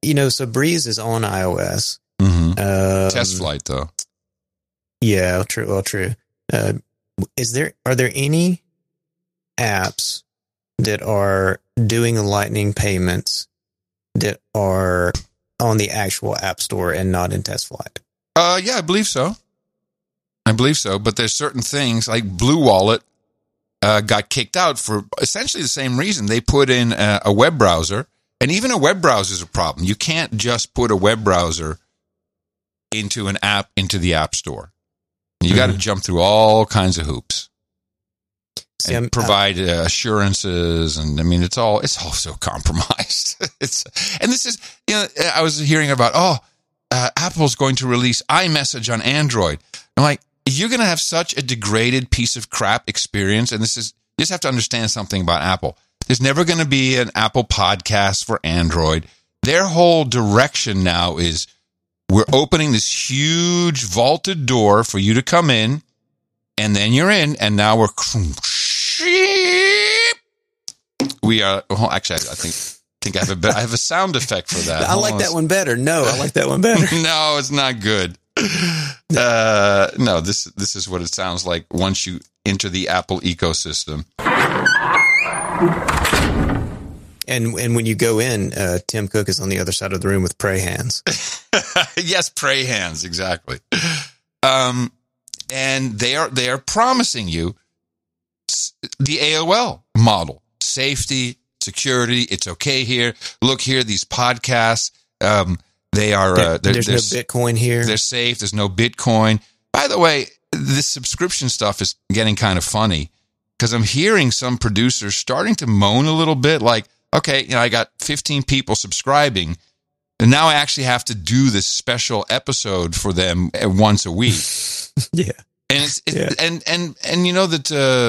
you know, so Breeze is on iOS. Mm-hmm. Um, Test flight, though. Yeah, true. Well, true. Uh, is there are there any apps that are doing Lightning payments that are on the actual App Store and not in test flight? Uh, yeah, I believe so. I believe so. But there's certain things like Blue Wallet uh, got kicked out for essentially the same reason. They put in a, a web browser, and even a web browser is a problem. You can't just put a web browser into an app into the App Store. You mm-hmm. got to jump through all kinds of hoops. See, and I'm, provide uh, assurances, and I mean, it's all it's all so compromised. it's and this is, you know, I was hearing about oh, uh, Apple's going to release iMessage on Android. I'm like, you're going to have such a degraded piece of crap experience, and this is you just have to understand something about Apple. There's never going to be an Apple podcast for Android. Their whole direction now is we're opening this huge vaulted door for you to come in, and then you're in, and now we're. We are. Well, actually, I think think I have a bit, I have a sound effect for that. I like Almost. that one better. No, I like that one better. No, it's not good. Uh, no, this this is what it sounds like once you enter the Apple ecosystem. And and when you go in, uh, Tim Cook is on the other side of the room with pray hands. Yes, pray hands, exactly. Um, and they are they are promising you the A O L model. Safety, security, it's okay here. Look here, these podcasts, um, they are... Uh, there, there's no Bitcoin here. They're safe. There's no Bitcoin. By the way, this subscription stuff is getting kind of funny because I'm hearing some producers starting to moan a little bit like, okay, you know, I got fifteen people subscribing, and now I actually have to do this special episode for them once a week. Yeah. And it's it, yeah. and and and you know that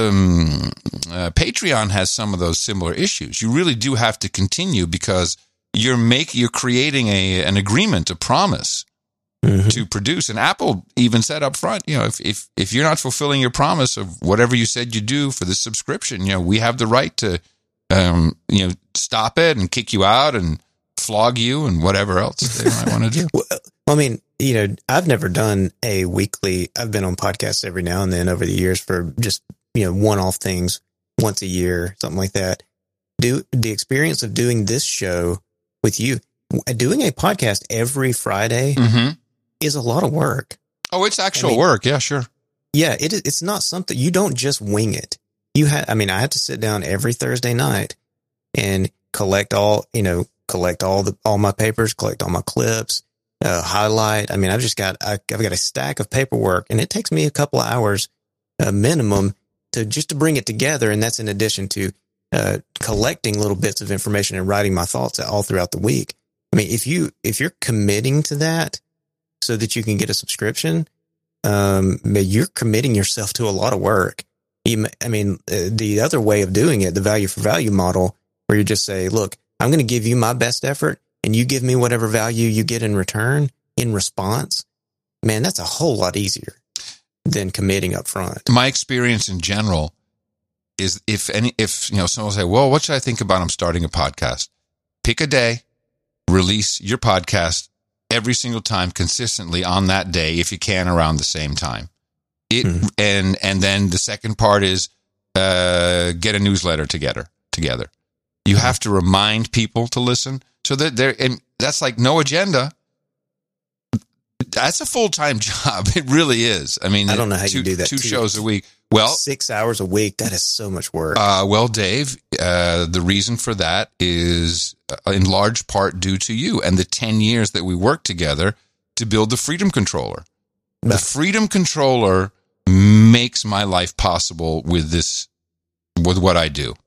um, uh, Patreon has some of those similar issues. You really do have to continue because you're make you're creating a an agreement, a promise mm-hmm. to produce. And Apple even said up front, you know, if if if you're not fulfilling your promise of whatever you said you do for the subscription, you know, we have the right to, um, you know, stop it and kick you out and flog you and whatever else they might want to do. Well, I mean, you know, I've never done a weekly, I've been on podcasts every now and then over the years for just, you know, one-off things once a year, something like that. Do the experience of doing this show with you, doing a podcast every Friday mm-hmm. is a lot of work. Oh, it's actual I mean, work. Yeah, sure. Yeah, it is. It's not something, you don't just wing it. You had, I mean, I had to sit down every Thursday night and collect all, you know, collect all the, all my papers, collect all my clips, uh, highlight. I mean, I've just got, I, I've got a stack of paperwork and it takes me a couple of hours uh, minimum to just to bring it together. And that's in addition to uh, collecting little bits of information and writing my thoughts all throughout the week. I mean, if you, if you're committing to that so that you can get a subscription, um, you're committing yourself to a lot of work. You, I mean, uh, the other way of doing it, the value for value model, where you just say, look, I'm going to give you my best effort and you give me whatever value you get in return in response. Man, that's a whole lot easier than committing up front. My experience in general is if any, if, you know, someone will say, well, what should I think about? I'm starting a podcast. Pick a day, release your podcast every single time consistently on that day, if you can, around the same time. It, mm-hmm. and, and then the second part is, uh, get a newsletter together, together. You have to remind people to listen so that they're, and that's like no agenda. That's a full-time job. It really is. I mean, I don't know how two, you do that. Two too. shows a week. Well, six hours a week. That is so much work. Uh, well, Dave, uh, the reason for that is uh, in large part due to you and the ten years that we worked together to build the Freedom Controller. No. The Freedom Controller makes my life possible with this, with what I do.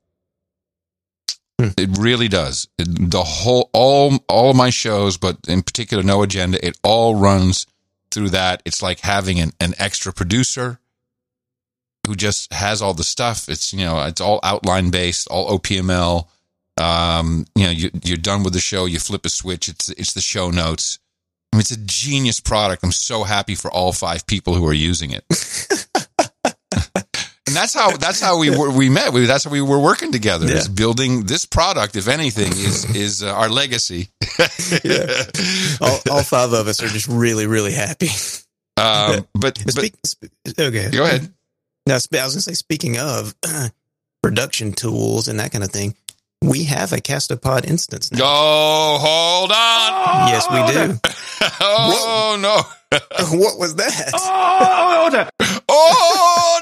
It really does. It, the whole, all, all of my shows, but in particular, No Agenda, it all runs through that. It's like having an, an extra producer who just has all the stuff. It's, you know, it's all outline based, all O P M L. Um, you know, you, you're done with the show. You flip a switch. It's, it's the show notes. I mean, it's a genius product. I'm so happy for all five people who are using it. And that's how that's how we were, we met. We, that's how we were working together. Yeah. Is building this product. If anything, is is uh, our legacy. Yeah. all, all five of us are just really, really happy. Um, but, but Speak, sp- okay, go ahead. Now, sp- I was going to say, speaking of uh, production tools and that kind of thing, we have a Castopod instance now. Oh, hold on. Yes, we do. Oh no. What was that? Oh, no. Oh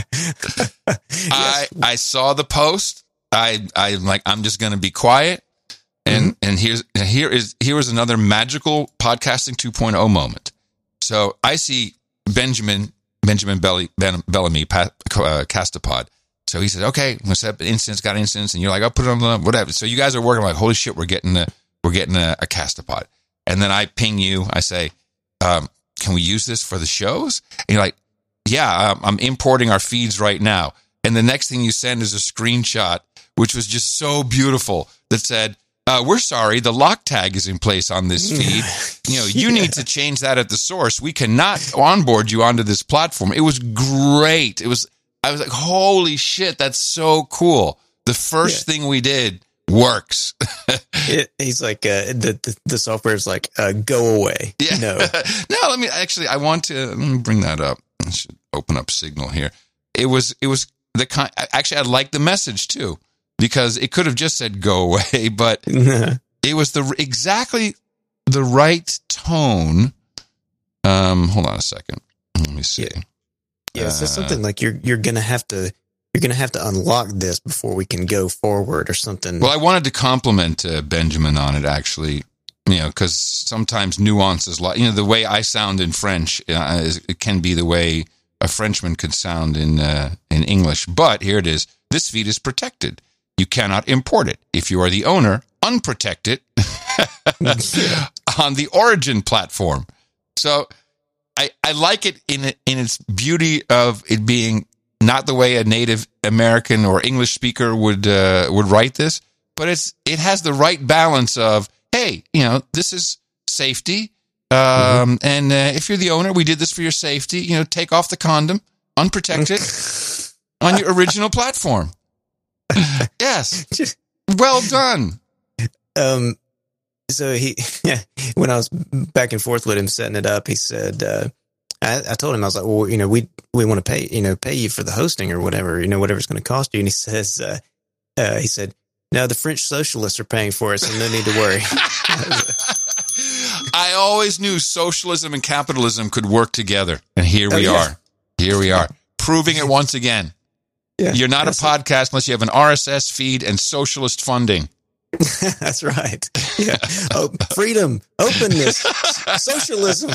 no. I I saw the post. I I'm like I'm just going to be quiet. And mm-hmm. and here's here is here is another magical podcasting two point oh moment. So I see Benjamin Benjamin Belly, ben, Bellamy uh, Castopod. So he said, "Okay, I'm gonna set up an instance. Got an instance," and you're like, "I'll put it on the whatever." So you guys are working. I'm like, "Holy shit, we're getting a we're getting a, a Castopod." And then I ping you. I say, um, "Can we use this for the shows?" And you're like, "Yeah, um, I'm importing our feeds right now." And the next thing you send is a screenshot, which was just so beautiful. That said, Uh, we're sorry, the lock tag is in place on this feed. You know, you yeah. need to change that at the source. We cannot onboard you onto this platform. It was great. It was, I was like, holy shit, that's so cool. The first yeah. thing we did works. it, he's like, uh, the, the, the software is like, uh, go away. Yeah. No. no, let me, actually, I want to, let me bring that up. I should open up Signal here. It was, it was the kind, actually, I like the message too. Because it could have just said "go away," but it was the exactly the right tone. Um, hold on a second. Let me see. Yeah, yeah so uh, something like you're you're gonna have to you're gonna have to unlock this before we can go forward or something. Well, I wanted to compliment uh, Benjamin on it actually. You know, because sometimes nuances, like you know, the way I sound in French, uh, is, it can be the way a Frenchman could sound in uh, in English. But here it is. This feed is protected. You cannot import it. If you are the owner, unprotect it on the Origin platform. So I, I like it in in its beauty of it being not the way a Native American or English speaker would uh, would write this, but it's it has the right balance of, hey, you know, this is safety. Um, mm-hmm. And uh, if you're the owner, we did this for your safety. You know, take off the condom, unprotect it on your original platform. Yes. Well done. Um, so he, yeah, when I was back and forth with him setting it up, he said, uh, I, I told him, I was like, well, you know, we, we want to pay, you know, pay you for the hosting or whatever, you know, whatever it's going to cost you. And he says, uh, uh, he said, no, the French socialists are paying for it, so no need to worry. I always knew socialism and capitalism could work together. And here we oh, yeah. are. Here we are. Proving it once again. Yeah, You're not a podcast unless you have an R S S feed and socialist funding. That's right. Yeah. Oh, freedom, openness, socialism.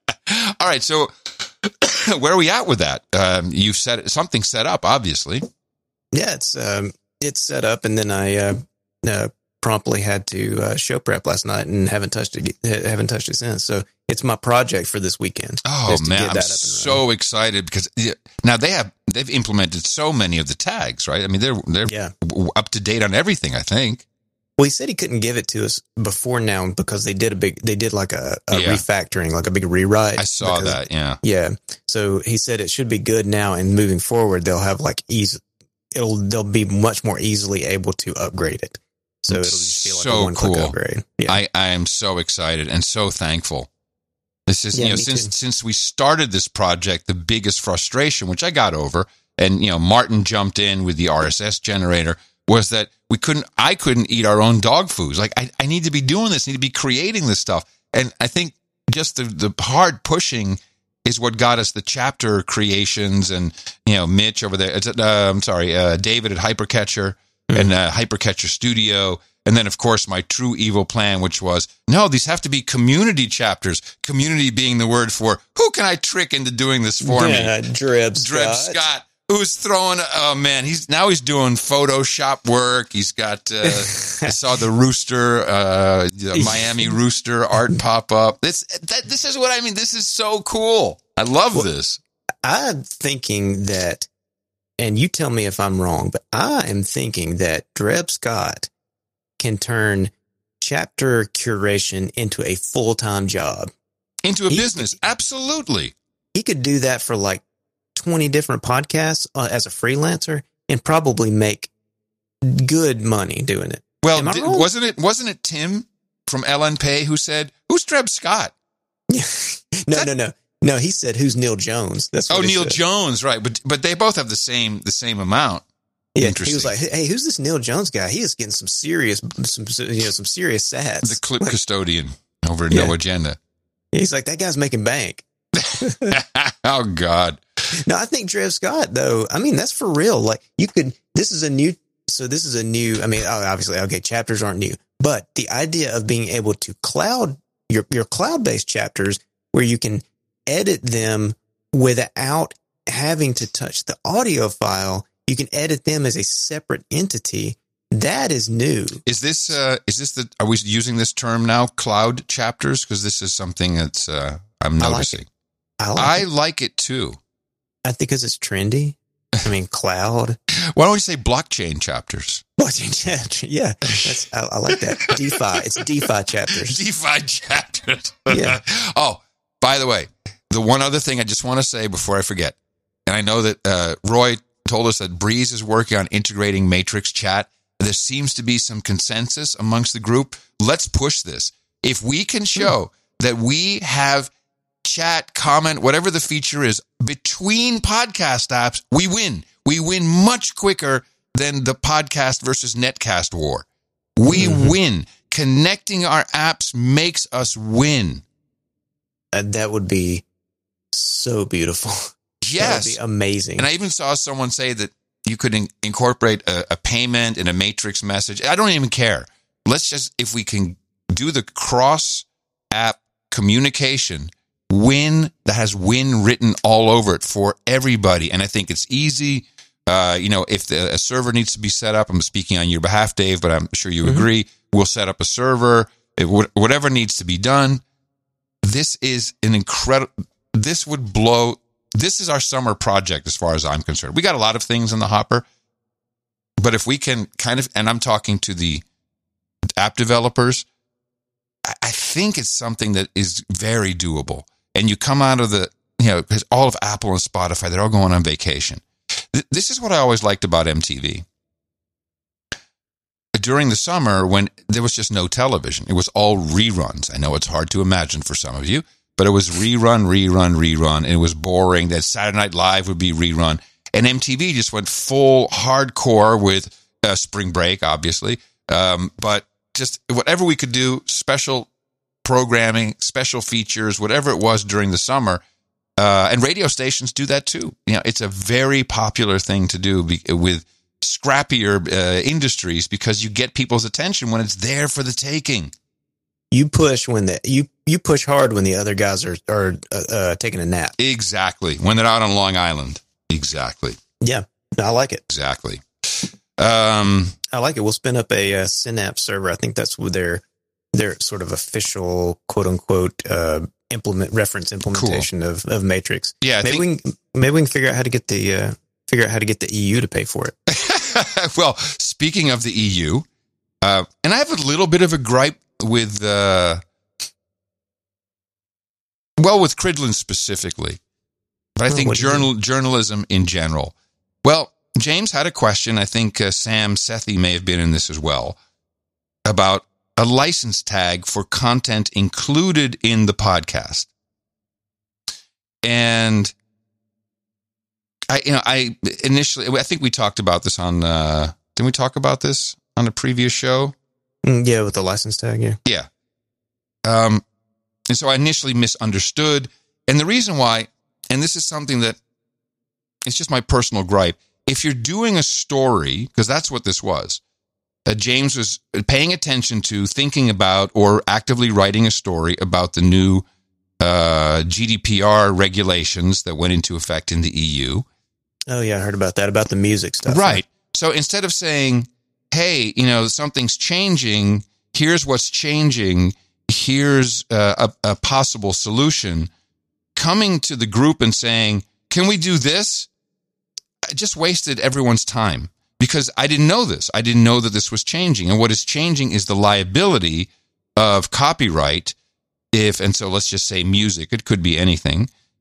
All right. So where are we at with that? Um, you've set something set up, obviously. Yeah, it's um, it's set up, and then I uh, uh, promptly had to uh, show prep last night and haven't touched it. Haven't touched it since. So it's my project for this weekend. Oh man, I'm so excited because now they have they've implemented so many of the tags, right? I mean, they're they're yeah. up to date on everything, I think. Well, he said he couldn't give it to us before now because they did a big they did like a, a yeah. refactoring, like a big rewrite. I saw because, that, yeah, yeah. So he said it should be good now, and moving forward, they'll have like easy. It'll they'll be much more easily able to upgrade it. So it'll just be like so a one cool. click upgrade. Yeah. I I am so excited and so thankful. This is, yeah, you know, since too. since we started this project, the biggest frustration, which I got over, and, you know, Martin jumped in with the R S S generator, was that we couldn't, I couldn't eat our own dog foods. Like, I, I need to be doing this, need to be creating this stuff. And I think just the, the hard pushing is what got us the chapter creations and, you know, Mitch over there, it's, uh, I'm sorry, uh, David at Hypercatcher mm-hmm. and uh, Hypercatcher Studio. And then, of course, my true evil plan, which was, no, these have to be community chapters. Community being the word for, who can I trick into doing this for yeah, me? Dreb Dreb Scott. Scott, who's throwing, oh, man, he's now he's doing Photoshop work. He's got, uh, I saw the Rooster, uh, the Miami Rooster art pop up. This, that, this is what I mean. This is so cool. I love well, this. I'm thinking that, and you tell me if I'm wrong, but I am thinking that Dreb Scott can turn chapter curation into a full-time job. Into a he, business, absolutely. He could do that for like twenty different podcasts uh, as a freelancer and probably make good money doing it. Well, Am I th- wrong? wasn't it wasn't it Tim from Ellen Pay who said, "Who's Treb Scott?" no, that- no, no, no. He said, "Who's Neil Jones?" That's what Oh, he Neil said. Jones, right? But but they both have the same the same amount. Yeah, Interesting. he was like, "Hey, who's this Neil Jones guy? He is getting some serious, some you know, some serious sats." The clip custodian over at Yeah. No Agenda. He's like, "That guy's making bank." Oh God. No, I think Trev Scott, though, I mean, that's for real. Like, you could, this is a new, so this is a new, I mean, obviously, okay, chapters aren't new, but the idea of being able to cloud your, your cloud-based chapters where you can edit them without having to touch the audio file, you can edit them as a separate entity. That is new. Is this uh is this the are we using this term now, cloud chapters? Because this is something that's uh I'm I like noticing. I like I it. like it too. I think because it's trendy. I mean, cloud. Why don't we say blockchain chapters? Blockchain chapter. Yeah, that's, I, I like that. DeFi. It's DeFi chapters. DeFi chapters. Yeah. Oh, by the way, the one other thing I just want to say before I forget, and I know that uh, Roy told us that Breeze is working on integrating Matrix chat. There seems to be some consensus amongst the group. Let's push this. If we can show that we have chat, comment, whatever the feature is, between podcast apps, we win. We win much quicker than the podcast versus netcast war. We Mhm. win. Connecting our apps makes us win. Uh, that would be so beautiful. Yes. That would be amazing. And I even saw someone say that you could in- incorporate a, a payment in a Matrix message. I don't even care. Let's just, if we can do the cross app communication, win that has win written all over it for everybody. And I think it's easy. Uh, you know, if the, a server needs to be set up, I'm speaking on your behalf, Dave, but I'm sure you Mhm. agree. We'll set up a server, it, whatever needs to be done. This is an incredible, this would blow, this is our summer project as far as I'm concerned. We got a lot of things in the hopper, but if we can kind of, and I'm talking to the app developers, I, I think it's something that is very doable. And you come out of the, you know, because all of Apple and Spotify, they're all going on vacation. Th- this is what I always liked about M T V. During the summer, when there was just no television, it was all reruns. I know it's hard to imagine for some of you, but it was rerun, rerun, rerun. And it was boring. That Saturday Night Live would be rerun. And M T V just went full hardcore with uh, Spring Break, obviously. Um, but just whatever we could do, special programming, special features, whatever it was during the summer. Uh, and radio stations do that too. You know, it's a very popular thing to do be, with scrappier uh, industries because you get people's attention when it's there for the taking. you push when the you you push hard when the other guys are are uh, uh, taking a nap. Exactly. When they're out on Long Island. Exactly. Yeah, I like it. Exactly. Um, I like it. We'll spin up a, uh Synapse server. I think that's with their their sort of official quote unquote uh, implement reference implementation of, of Matrix. yeah, I maybe think, we can maybe we can figure out how to get the uh, figure out how to get the E U to pay for it. well, speaking of the E U, uh, and I have a little bit of a gripe with, uh, well, with Cridlin specifically, but I Oh, think what do you journal journalism in general. Well, James had a question. I think uh, Sam Sethi may have been in this as well about a license tag for content included in the podcast. And I, you know, I initially, I think we talked about this on, uh, didn't we talk about this on a previous show? Mm, yeah, with the license tag. Yeah. Yeah. Um, and so I initially misunderstood. And the reason why, and this is something that it's just my personal gripe. If you're doing a story, because that's what this was, uh, James was paying attention to, thinking about, or actively writing a story about the new uh, G D P R regulations that went into effect in the E U. Oh yeah, I heard about that about the music stuff. Right. So instead of saying, hey, you know, something's changing, here's what's changing, here's uh, a, a possible solution, coming to the group and saying, can we do this? I just wasted everyone's time because I didn't know this. I didn't know that this was changing. And what is changing is the liability of copyright if, and so let's just say music, it could be anything.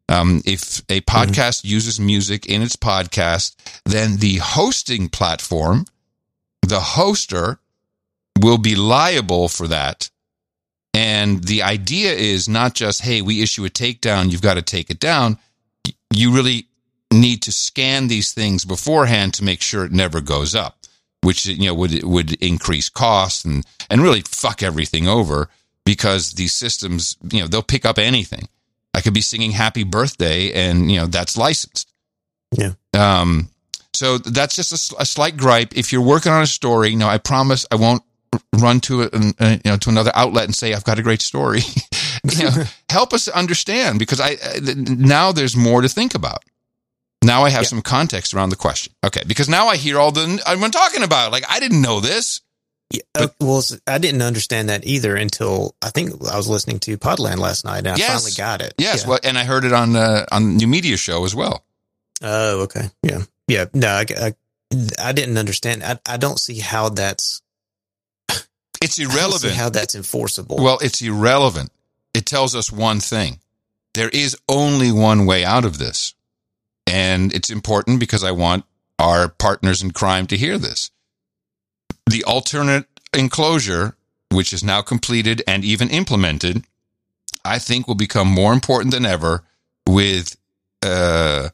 Um, if a podcast mm-hmm. uses music in its podcast, then the hosting platform, the hoster, will be liable for that. And the idea is not just, hey, we issue a takedown, you've got to take it down. You really need to scan these things beforehand to make sure it never goes up, which, you know, would would increase costs and, and really fuck everything over, because these systems, you know, they'll pick up anything. I could be singing Happy Birthday and, you know, that's licensed. Yeah. Um. So that's just a, a slight gripe. If you're working on a story, you know, I promise I won't run to a, a, you know, to another outlet and say, I've got a great story. You know, help us understand, because I, I now there's more to think about. Now I have yeah. some context around the question. Okay, because now I hear all the I'm talking about. Like, I didn't know this. Yeah, but, well, I didn't understand that either until I think I was listening to Podland last night, and yes, I finally got it. Yes, yeah. well, and I heard it on uh, on New Media Show as well. Oh, okay, yeah, yeah. No, I, I, I didn't understand. I, I don't see how that's. It's irrelevant. How that's enforceable. Well, it's irrelevant. It tells us one thing. There is only one way out of this. And it's important because I want our partners in crime to hear this. The alternate enclosure, which is now completed and even implemented, I think will become more important than ever with uh,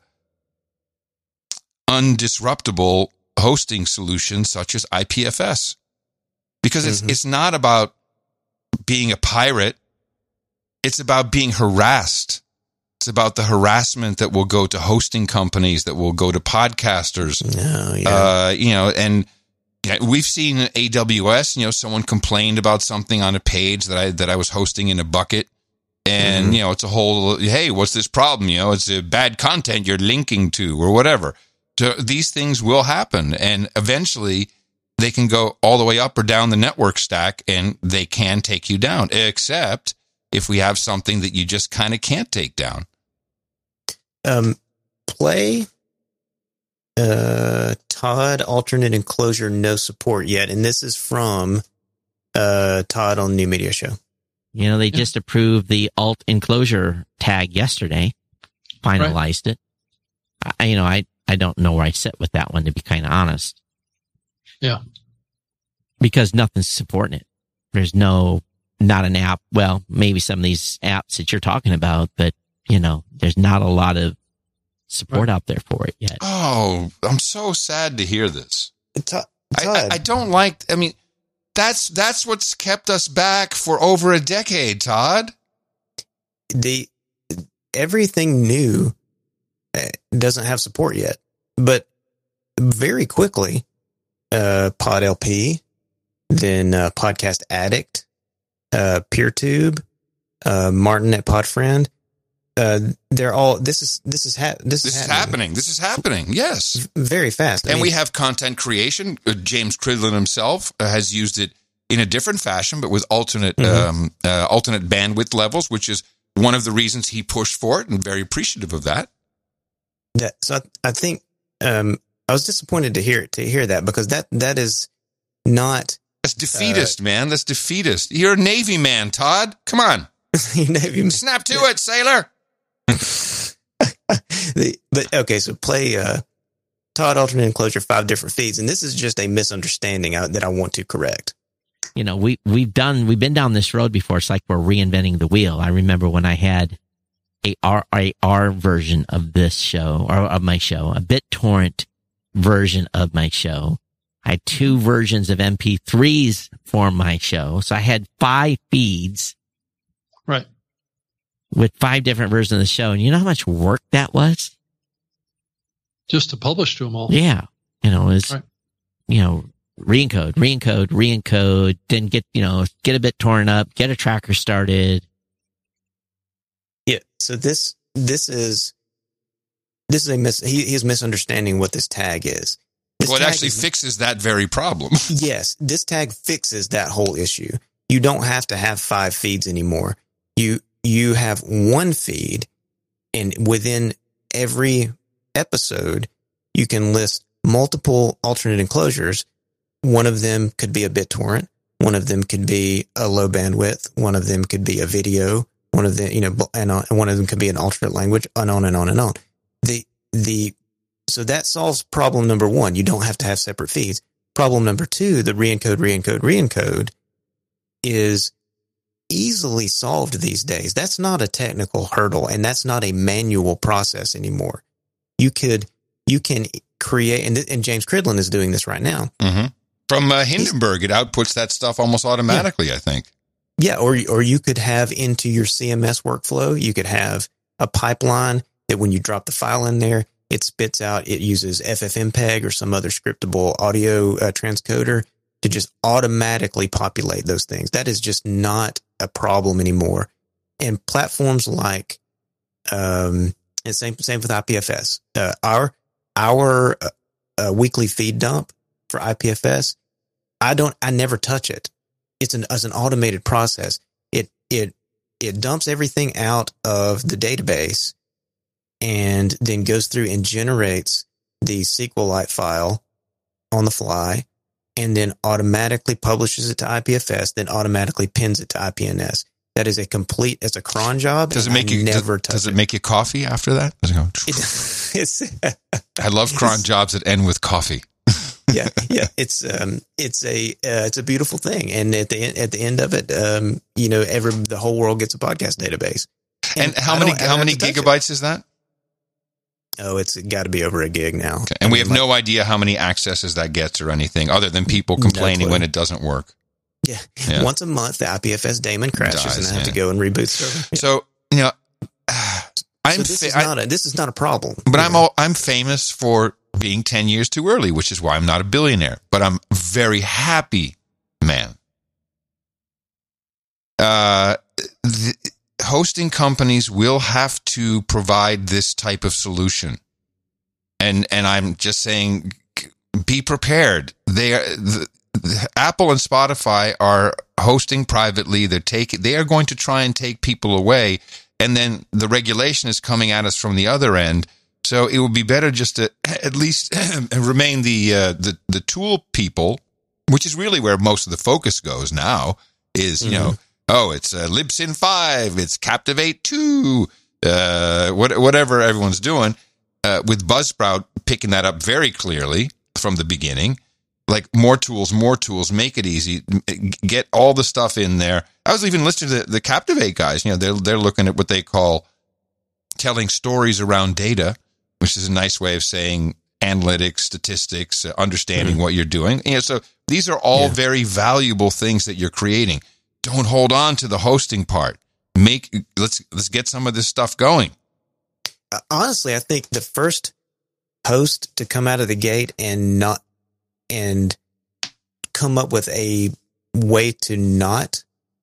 undisruptible hosting solutions such as I P F S. Because it's mm-hmm. it's not about being a pirate. It's about being harassed. It's about the harassment that will go to hosting companies, that will go to podcasters. Oh, yeah. Uh, you know, and yeah, we've seen A W S, you know, someone complained about something on a page that I that I was hosting in a bucket. And, mm-hmm. you know, it's a whole, hey, what's this problem? You know, it's a bad content you're linking to or whatever. So these things will happen. And eventually they can go all the way up or down the network stack, and they can take you down, except if we have something that you just kind of can't take down. Um, play uh, Todd, alternate enclosure, no support yet. And this is from uh, Todd on New Media Show. You know, they yeah. just approved the alt enclosure tag yesterday, finalized right. it. I, you know, I, I don't know where I sit with that one, to be kind of honest. Yeah. Because nothing's supporting it. There's no, not an app. Well, maybe some of these apps that you're talking about, but, you know, there's not a lot of support right. out there for it yet. Oh, I'm so sad to hear this. Todd. I, I, I don't like, I mean, that's, that's what's kept us back for over a decade, Todd. The, everything new doesn't have support yet, but very quickly, uh, PodLP, then uh, Podcast Addict, uh, PeerTube, uh, Martin at Podfriend. Uh, they're all. This is this is ha- this, this is, is happening. happening. This is happening. Yes, very fast. I and mean, we have content creation. Uh, James Cridlin himself uh, has used it in a different fashion, but with alternate mm-hmm. um, uh, alternate bandwidth levels, which is one of the reasons he pushed for it, and very appreciative of that. Yeah, so I, I think um, I was disappointed to hear to hear that, because that that is not. That's defeatist, uh, man. That's defeatist. You're a Navy man, Todd. Come on. Navy man. Snap to it, sailor. the, but okay, so play uh, Todd alternate enclosure, five different feeds, and this is just a misunderstanding I, that I want to correct. You know, we we've done we've been down this road before. It's like we're reinventing the wheel. I remember when I had a R A R version of this show, or of my show, a BitTorrent version of my show. I had two versions of M P threes for my show, so I had five feeds. Right. With five different versions of the show. And you know how much work that was? Just to publish to them all. Yeah. You know, it was, right. you know, re-encode, re-encode, re-encode, then get, you know, get a bit torn up, get a tracker started. Yeah. So this, this is, this is a mis, he, he's misunderstanding what this tag is. This well, it actually is, fixes that very problem. Yes. This tag fixes that whole issue. You don't have to have five feeds anymore. You, you have one feed, and within every episode, you can list multiple alternate enclosures. One of them could be a BitTorrent. One of them could be a low bandwidth. One of them could be a video. One of the, you know, and, uh, and one of them could be an alternate language, and on and on and on. The, the, so that solves problem number one. You don't have to have separate feeds. Problem number two, the re-encode, re-encode, re-encode is easily solved these days. That's not a technical hurdle, and that's not a manual process anymore. You could, you can create, and, and James Cridland is doing this right now. Mm-hmm. From uh, Hindenburg, it outputs that stuff almost automatically, yeah. I think. Yeah, or or you could have into your C M S workflow, you could have a pipeline that when you drop the file in there, it spits out, it uses F F M P E G or some other scriptable audio uh, transcoder to just automatically populate those things. That is just not a problem anymore. And platforms like, um, and same same with I P F S. Uh, our our uh, uh, weekly feed dump for I P F S, I don't, I never touch it. It's an as an automated process. It it it dumps everything out of the database and then goes through and generates the SQLite file on the fly, and then automatically publishes it to I P F S, then automatically pins it to I P N S. That is a complete, it's a cron job. Does it make you, never does, does it make you coffee after that? Does it go, it, it's, I love cron jobs that end with coffee. yeah. Yeah. It's, um, it's a, uh, it's a beautiful thing. And at the end, at the end of it, um, you know, every, the whole world gets a podcast database. And, and how many, how many gigabytes is that? Oh, it's got to be over a gig now. Okay. And we have no idea how many accesses that gets or anything other than people complaining no when it doesn't work. Yeah. yeah. Once a month, the I P F S daemon crashes Dies, and I have yeah. to go and reboot server. Yeah. So, you know, I'm, so this, fa- is not a, this is not a problem. But I'm all, I'm famous for being ten years too early, which is why I'm not a billionaire, but I'm a very happy man. Uh, the, hosting companies will have to provide this type of solution. And, and I'm just saying, be prepared. They are, the, the, Apple and Spotify are hosting privately. They're taking, they are going to try and take people away. And then the regulation is coming at us from the other end. So it would be better just to at least remain the, uh, the, the tool people, which is really where most of the focus goes now is, you mm-hmm. know, oh, it's uh, Libsyn five, it's Captivate two, uh, what, whatever everyone's doing, uh, with Buzzsprout picking that up very clearly from the beginning. Like more tools, more tools, make it easy, get all the stuff in there. I was even listening to the, the Captivate guys. You know, they're they're looking at what they call telling stories around data, which is a nice way of saying analytics, statistics, uh, understanding mm-hmm. what you're doing. You know, so these are all yeah. very valuable things that you're creating. Don't hold on to the hosting part. Make let's let's get some of this stuff going. Uh, honestly, I think the first host to come out of the gate and not and come up with a way to not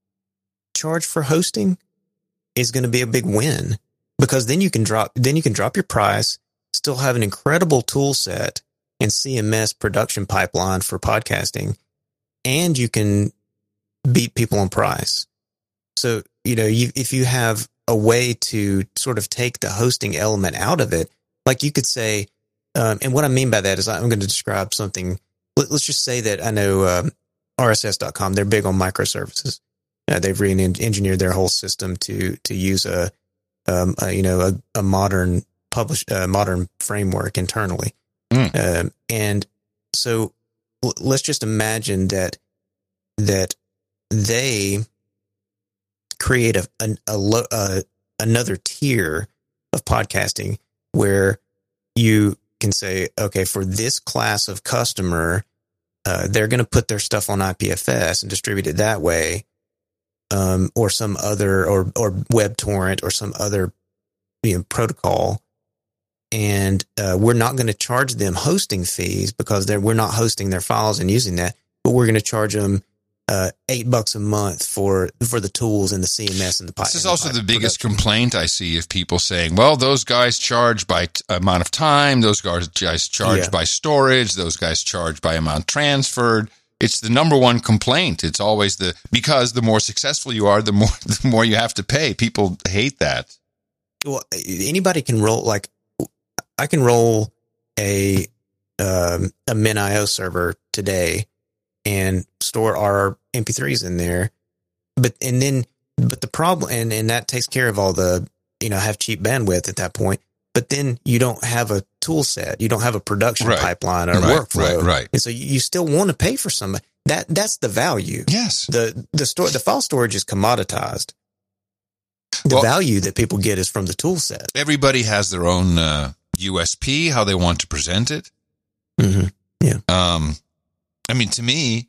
charge for hosting is going to be a big win, because then you can drop then you can drop your price, still have an incredible tool set and C M S production pipeline for podcasting, and you can beat people on price. So, you know, you, if you have a way to sort of take the hosting element out of it, like you could say, um, and what I mean by that is I'm going to describe something. Let, let's just say that I know um, R S S dot com, they're big on microservices. Uh, they've re-engineered their whole system to to use a, um, a you know, a, a modern publish uh, modern framework internally. Mm. Um, and so l- let's just imagine that that they create a, a, a, a another tier of podcasting where you can say, okay, for this class of customer, uh, they're going to put their stuff on I P F S and distribute it that way, um, or some other, or or WebTorrent or some other, you know, protocol, and uh, we're not going to charge them hosting fees because they're we're not hosting their files and using that, but we're going to charge them Uh, eight bucks a month for for the tools and the C M S and the pipe. This is also the, the biggest production. complaint I see of people saying, well, those guys charge by t- amount of time, those guys charge yeah. by storage, those guys charge by amount transferred. It's the number one complaint. It's always the, because the more successful you are, the more the more you have to pay. People hate that. Well, anybody can roll, like, I can roll a, um, a MinIO server today and store our M P threes in there. But, and then but the problem, and, and that takes care of all the, you know, have cheap bandwidth at that point. But then you don't have a tool set. You don't have a production Right. pipeline or Right, workflow. right, right. And so you, you still want to pay for somebody. That, that's the value. Yes. The, the store, the file storage is commoditized. The Well- value that people get is from the tool set. Everybody has their own uh, U S P, how they want to present it. Mm-hmm. Um, I mean, to me,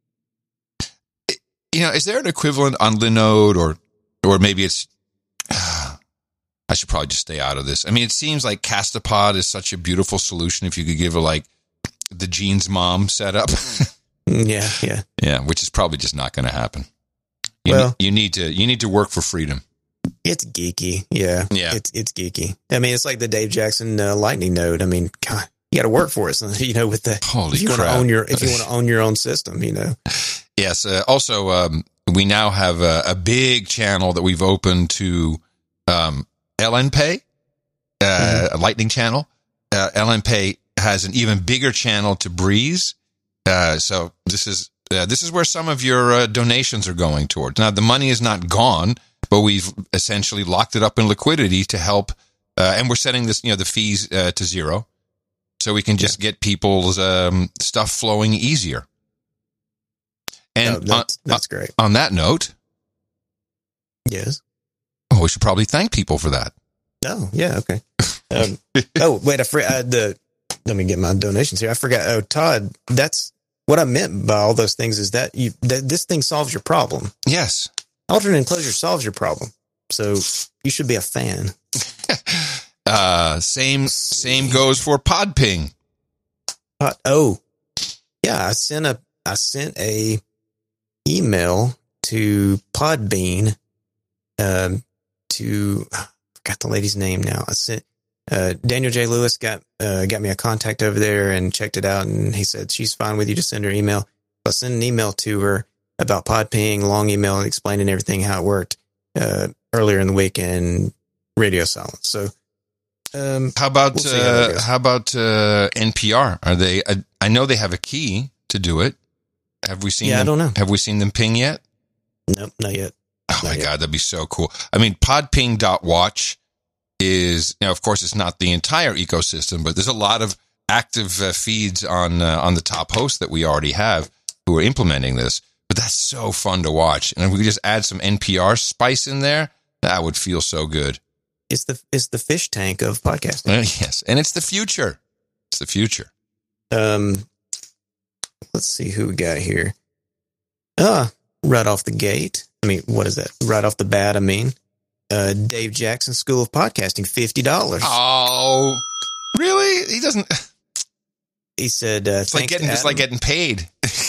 it- you know, is there an equivalent on Linode, or, or maybe it's, uh, I should probably just stay out of this. I mean, it seems like Castopod is such a beautiful solution if you could give her like the Jeans Mom setup. Yeah, yeah. Yeah, which is probably just not going to happen. You, Well- ne- you need to, you need to work for freedom. It's geeky. Yeah. Yeah. It's, it's geeky. I mean, it's like the Dave Jackson uh, Lightning node. I mean, God, you got to work for it. So, you know, with the, Holy if you want crap. to own your, if you want to own your own system, you know. Yes. Uh, also, um, we now have a, a big channel that we've opened to um, L N Pay, uh, Mm-hmm. a Lightning channel. Uh, L N Pay has an even bigger channel to Breeze. Uh, so this is uh, this is where some of your uh, donations are going towards. Now, the money is not gone, but we've essentially locked it up in liquidity to help, uh, and we're setting this, you know, the fees uh, to zero, so we can just get people's um, stuff flowing easier. And Oh, that's, on, that's great. on that note, Yes. oh, we should probably thank people for that. Oh, yeah. Okay. Um, oh, wait. I forgot uh, the, let me get my donations here. I forgot. Oh, Todd, that's what I meant by all those things is that you, that this thing solves your problem. Yes. Alternate enclosure solves your problem. So you should be a fan. Uh, same same goes for Podping. Uh, oh, yeah. I sent a I sent a email to Podbean, um, to I forgot the lady's name now. I sent uh, Daniel J. Lewis got uh, got me a contact over there and checked it out, and he said she's fine with you to send her email. I sent an email to her about Podping, long email explaining everything how it worked uh, earlier in the week, and radio silence. So. Um, How about We'll see how that uh, goes. how about uh, N P R? Are they? I, I know they have a key to do it. Have we seen? Yeah, I them, don't know. Have we seen them ping yet? nope, not yet. Oh my Not yet. God, that'd be so cool. I mean, podping dot watch is, you know, of course, it's not the entire ecosystem, but there's a lot of active uh, feeds on uh, on the top host that we already have who are implementing this. But that's so fun to watch, and if we could just add some N P R spice in there, that would feel so good. It's the it's the fish tank of podcasting. Uh, yes, and it's the future. It's the future. Um, let's see who we got here. Ah, right off the gate. I mean, what is that? Right off the bat. I mean, uh, Dave Jackson School of Podcasting, fifty dollars. Oh, really? He doesn't. He said, uh, It's like "Thanks getting. to It's like Adam." getting paid.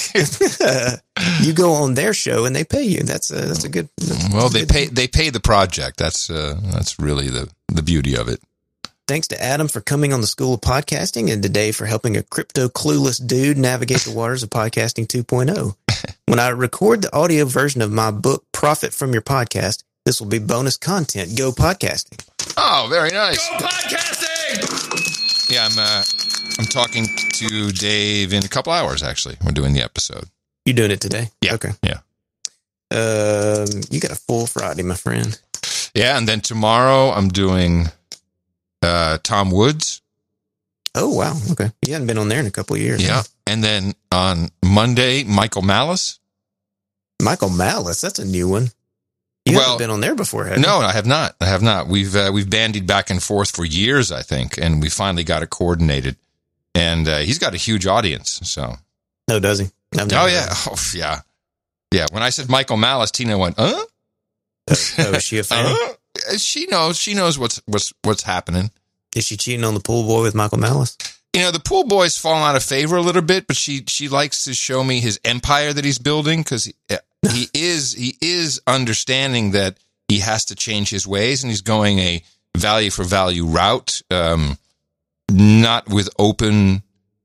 You go on their show and they pay you. That's a that's a good. That's Well, a they good- pay. They pay the project. That's uh, that's really the the beauty of it. Thanks to Adam for coming on the School of Podcasting, and to Dave for helping a crypto clueless dude navigate the waters of podcasting two point oh. When I record the audio version of my book, Profit from Your Podcast, this will be bonus content. Go podcasting. Oh, very nice. Go podcasting. Yeah, I'm. Uh, I'm talking to Dave in a couple hours. Actually, we're doing the episode. You doing it today? Yeah. Okay. Yeah. Um, you got a full Friday, my friend. Yeah, and then tomorrow I'm doing uh, Tom Woods. Oh, wow. Okay. You haven't been on there in a couple of years. Yeah, and then on Monday, Michael Malice. Michael Malice. That's a new one. You Well, haven't been on there before, have you? No, I have not. I have not. We've uh, we've bandied back and forth for years, I think, and we finally got it coordinated. And uh, he's got a huge audience. So, No, does he? I've never oh heard yeah, of oh yeah, yeah. When I said Michael Malice, Tina went, "Huh? it. Oh, is she a fan? Uh, she knows. She knows what's what's what's happening. Is she cheating on the pool boy with Michael Malice? You know, the pool boy's fallen out of favor a little bit, but she she likes to show me his empire that he's building because he, he is he is understanding that he has to change his ways, and he's going a value for value route, um, not with open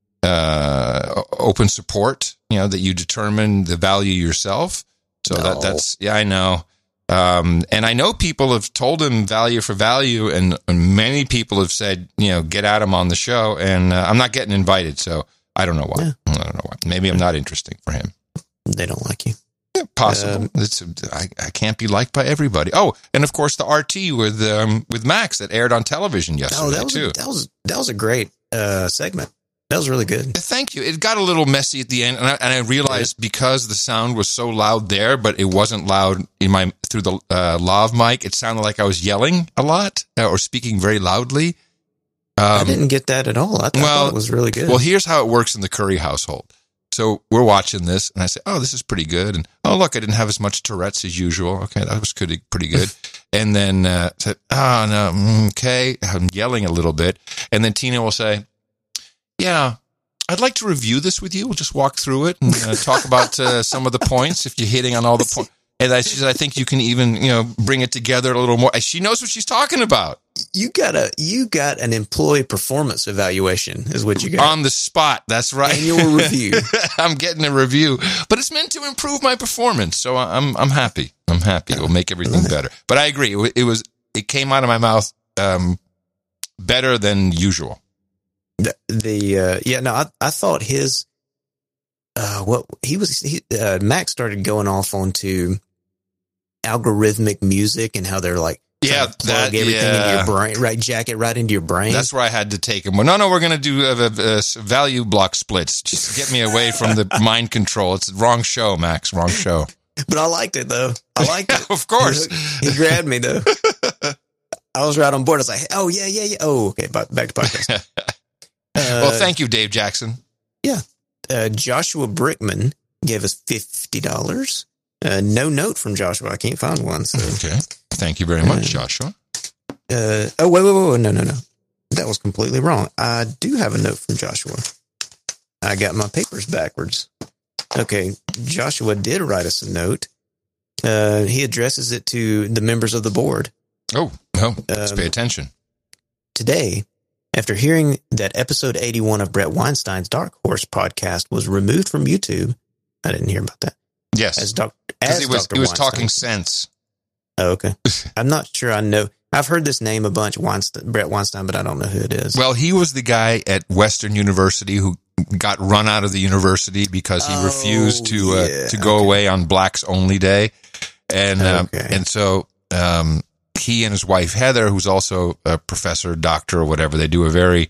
uh, open support. You know, that you determine the value yourself. So No. that that's yeah, I know. Um, and I know people have told him value for value, and, and many people have said, you know, get Adam on the show, and uh, I'm not getting invited, so I don't know why. Yeah. I don't know why. Maybe I'm not interesting for him. They don't like you. Yeah, possible. Um, it's I, I can't be liked by everybody. Oh, and of course the R T with um, with Max that aired on television yesterday oh, that was too. A, that was that was a great uh, segment. That was really good. Thank you. It got a little messy at the end, and I, and I realized because the sound was so loud there, but it wasn't loud in my through the uh, lav mic. It sounded like I was yelling a lot uh, or speaking very loudly. Um, I didn't get that at all. I thought, well, I thought it was really good. Well, here's how it works in the Curry household. So we're watching this, and I say, "Oh, this is pretty good." And oh, look, I didn't have as much Tourette's as usual. Okay, that was pretty pretty good. And then uh, said, "Oh no, okay." I'm yelling a little bit, and then Tina will say, "Yeah, I'd like to review this with you. We'll just walk through it and uh, talk about uh, some of the points if you're hitting on all the points." And I, she said, "I think you can even, you know, bring it together a little more." She knows what she's talking about. You got a you got an employee performance evaluation, is what you got on the spot. That's right. Annual review. I'm getting a review, but it's meant to improve my performance. So I'm I'm happy. I'm happy. It will make everything better. But I agree. It, it was it came out of my mouth um, better than usual. The, the uh, yeah, no, I, I thought his uh, what he was he, uh, Max started going off onto algorithmic music and how they're like yeah plug that, everything yeah. into your brain, right? Jack it right into your brain. That's where I had to take him. Well, no, no, we're going to do a, a, a value block splits. Just get me away from the mind control. It's the wrong show, Max. Wrong show. But I liked it though. I liked it. Of course, he, he grabbed me though. I was right on board. I was like, oh yeah, yeah, yeah. Oh, okay. Back to podcast. Uh, well, thank you, Dave Jackson. Yeah. Uh, Joshua Brickman gave us fifty dollars. Uh, no note from Joshua. I can't find one. So. Okay. Thank you very much, uh, Joshua. Uh, oh, wait, wait, wait, wait. No, no, no. That was completely wrong. I do have a note from Joshua. I got my papers backwards. Okay. Joshua did write us a note. Uh, he addresses it to the members of the board. Oh, oh let's um, pay attention. Today, after hearing that episode eighty-one of Brett Weinstein's Dark Horse podcast was removed from YouTube, I didn't hear about that. Yes. As Doctor Because as it was, Doctor it was Weinstein. talking sense. Oh, okay. I'm not sure I know. I've heard this name a bunch, Weinstein, Brett Weinstein, but I don't know who it is. Well, he was the guy at Western University who got run out of the university because he oh, refused to yeah. uh, to go okay. away on Blacks Only Day. And um, okay. and so um, he and his wife, Heather, who's also a professor, doctor, or whatever, they do a very,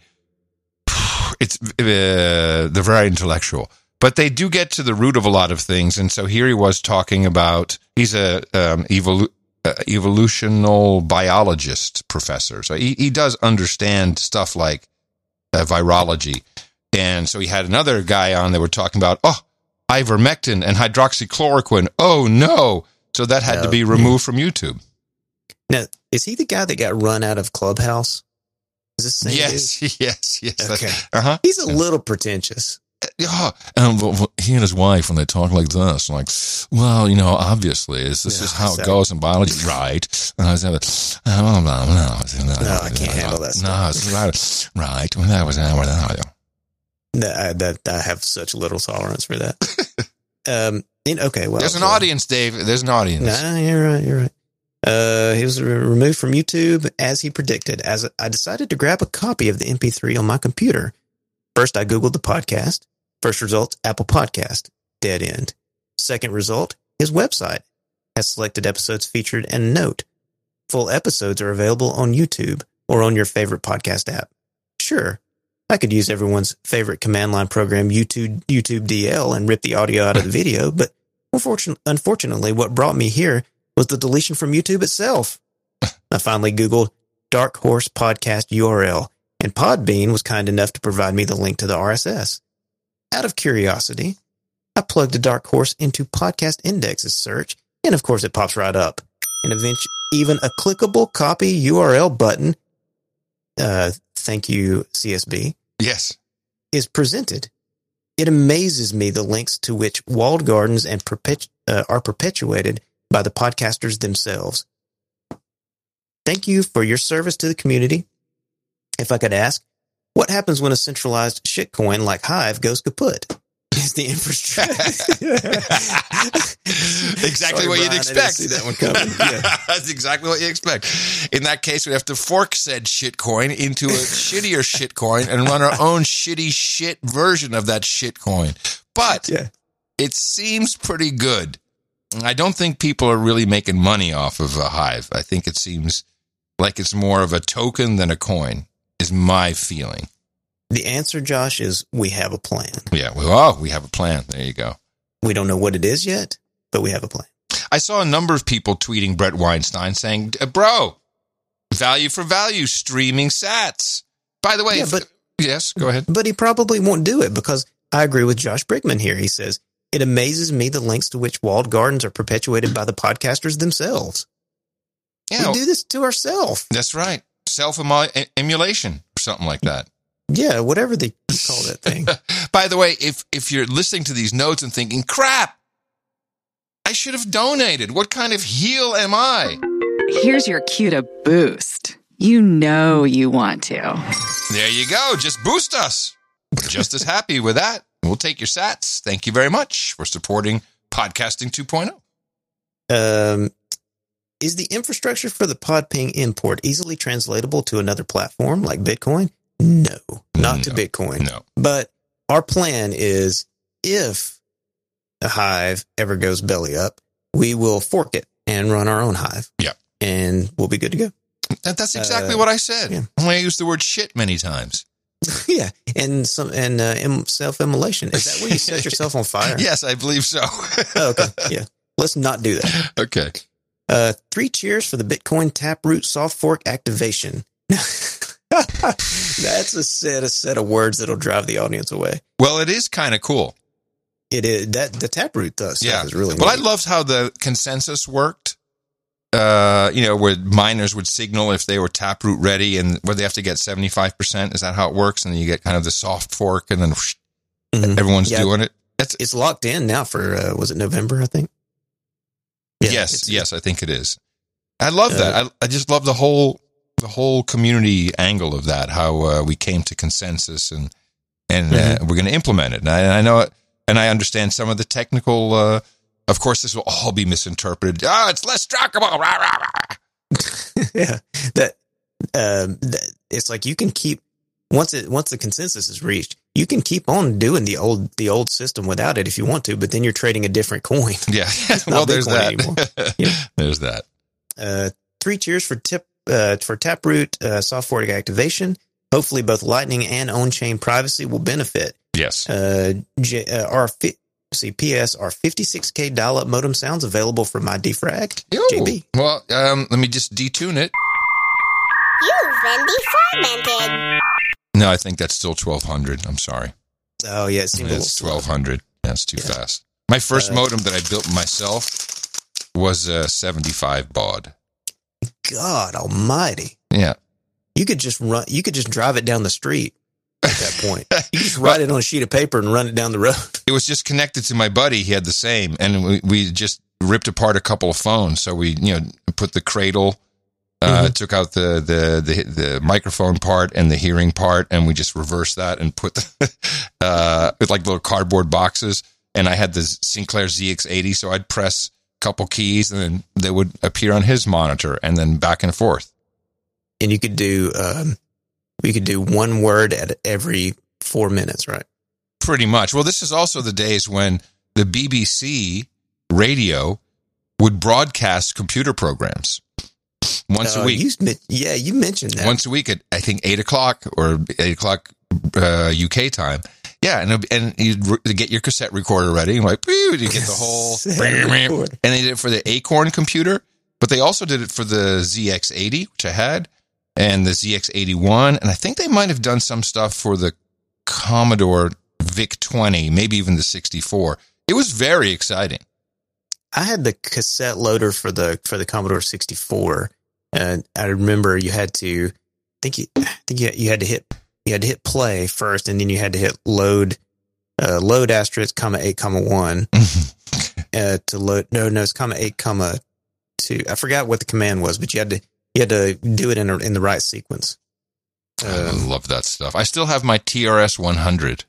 it's uh, they're very intellectual. But they do get to the root of a lot of things. And so here he was talking about, he's a um, evolu- uh, evolutional biologist professor. So he, he does understand stuff like uh, virology. And so he had another guy on that were talking about, oh, ivermectin and hydroxychloroquine. Oh, no. So that had no. to be removed from YouTube. Now, is he the guy that got run out of Clubhouse? Is this the same Yes, dude? yes, yes. Okay. Uh-huh. He's a little pretentious. Yeah, um, he and his wife, when they talk like this, like, well, you know, obviously, this, this no, is how sorry. it goes in biology, right? And I was like, oh, no, no, no, no, I can't handle that stuff. No, it's right, right. Well, that was that. No, I, that I have such little tolerance for that. um, in, okay, well, there's an so, audience, Dave. There's an audience. Nah, you're right. You're right. Uh, he was re- removed from YouTube as he predicted. As I decided to grab a copy of the M P three on my computer. First, I Googled the podcast. First result, Apple Podcast. Dead end. Second result, his website has selected episodes featured and note. Full episodes are available on YouTube or on your favorite podcast app. Sure, I could use everyone's favorite command line program, YouTube, YouTube D L, and rip the audio out of the video, but unfortunately, unfortunately, what brought me here was the deletion from YouTube itself. I finally Googled Dark Horse Podcast U R L, and Podbean was kind enough to provide me the link to the R S S. Out of curiosity, I plugged a Dark Horse into Podcast Index's search, and of course it pops right up. And eventually, even a clickable copy U R L button, uh, thank you, C S B, yes, is presented. It amazes me the links to which walled gardens and perpetu- uh, are perpetuated by the podcasters themselves. Thank you for your service to the community. If I could ask, what happens when a centralized shitcoin like Hive goes kaput? Is the infrastructure exactly Sorry, what Brian, you'd expect? I didn't see that one coming. Yeah. That's exactly what you expect. In that case, we have to fork said shitcoin into a shittier shitcoin and run our own shitty shit version of that shitcoin. But yeah. it seems pretty good. I don't think people are really making money off of a hive. I think it seems like it's more of a token than a coin, is my feeling. The answer, Josh, is we have a plan. Yeah, well, oh, we have a plan. There you go. We don't know what it is yet, but we have a plan. I saw a number of people tweeting Brett Weinstein saying, bro, value for value, streaming sats. By the way, yeah, if, but, yes, go ahead. But he probably won't do it because I agree with Josh Brickman here. He says, it amazes me the lengths to which walled gardens are perpetuated by the podcasters themselves. Yeah, we do this to ourselves. That's right. Self-emulation or something like that. Yeah, whatever they call that thing. By the way, if if you're listening to these notes and thinking, crap, I should have donated. What kind of heel am I? Here's your cue to boost. You know you want to. There you go. Just boost us. We're just as happy with that. We'll take your sats. Thank you very much for supporting Podcasting two point oh. Um, is the infrastructure for the PodPing import easily translatable to another platform like Bitcoin? No, not no, to Bitcoin. No. But our plan is if a hive ever goes belly up, we will fork it and run our own hive. Yeah. And we'll be good to go. That, that's exactly uh, what I said. Yeah. I used the word shit many times. Yeah. And some and uh, self-immolation. Is that where you set yourself on fire? Yes, I believe so. Oh, okay. Yeah. Let's not do that. Okay. Uh, three cheers for the Bitcoin Taproot soft fork activation. That's a set, a set of words that'll drive the audience away. Well, it is kind of cool. It is that the Taproot stuff yeah. is really. Well, neat. I loved how the consensus worked. Uh, you know, where miners would signal if they were Taproot ready, and where they have to get seventy-five percent. Is that how it works? And then you get kind of the soft fork, and then whoosh, mm-hmm. everyone's yeah. doing it. It's it's locked in now for uh, was it November? I think. Yeah, yes, yes, I think it is. I love uh, that. I I just love the whole. the whole community angle of that, how uh, we came to consensus and and mm-hmm. uh, we're going to implement it. And I, and I know it, and I understand some of the technical, uh, of course, this will all be misinterpreted. Oh, it's less trackable. Rah, rah, rah. Yeah. That, um, that, it's like you can keep, once it, once the consensus is reached, you can keep on doing the old, the old system without it if you want to, but then you're trading a different coin. Yeah. Well, there's that. Yeah. There's that. Uh, three cheers for tip, Uh, for Taproot uh, soft fork activation. Hopefully both Lightning and on-chain privacy will benefit. Yes. Uh, J, uh, our fi- see, P S our fifty-six K dial-up modem sounds available for my defrag. Yo. J B. Well, um, let me just detune it. You've been defragmented. No, I think that's still twelve hundred. I'm sorry. Oh, yeah. It seemed it's a little twelve hundred. That's too yeah. fast. My first uh, modem that I built myself was a seventy-five baud. God almighty. Yeah. You could just run, you could just drive it down the street at that point. You could just write well, it on a sheet of paper and run it down the road. It was just connected to my buddy. He had the same. And we, we just ripped apart a couple of phones. So we, you know, put the cradle, uh, mm-hmm. took out the, the, the, the microphone part and the hearing part. And we just reversed that and put the, uh, with like little cardboard boxes. And I had the Sinclair Z X eighty. So I'd press couple keys and then they would appear on his monitor and then back and forth. And you could do, um, we could do one word at every four minutes, right? Pretty much. Well, this is also the days when the B B C radio would broadcast computer programs once uh, a week. You, yeah, you mentioned that. Once a week at, I think, eight o'clock or eight o'clock uh, U K time. Yeah, and and you get your cassette recorder ready, and like, you get the whole, and they did it for the Acorn computer, but they also did it for the Z X eighty, which I had, and the Z X eighty-one, and I think they might have done some stuff for the Commodore V I C twenty, maybe even the sixty-four. It was very exciting. I had the cassette loader for the for the Commodore sixty-four, and I remember you had to, I think you, I think you, you had to hit. You had to hit play first, and then you had to hit load, uh, load asterisk, comma eight, comma one, uh, to load. No, no, it's comma eight, comma two. I forgot what the command was, but you had to you had to do it in a, in the right sequence. Um, I love that stuff. I still have my T R S one hundred.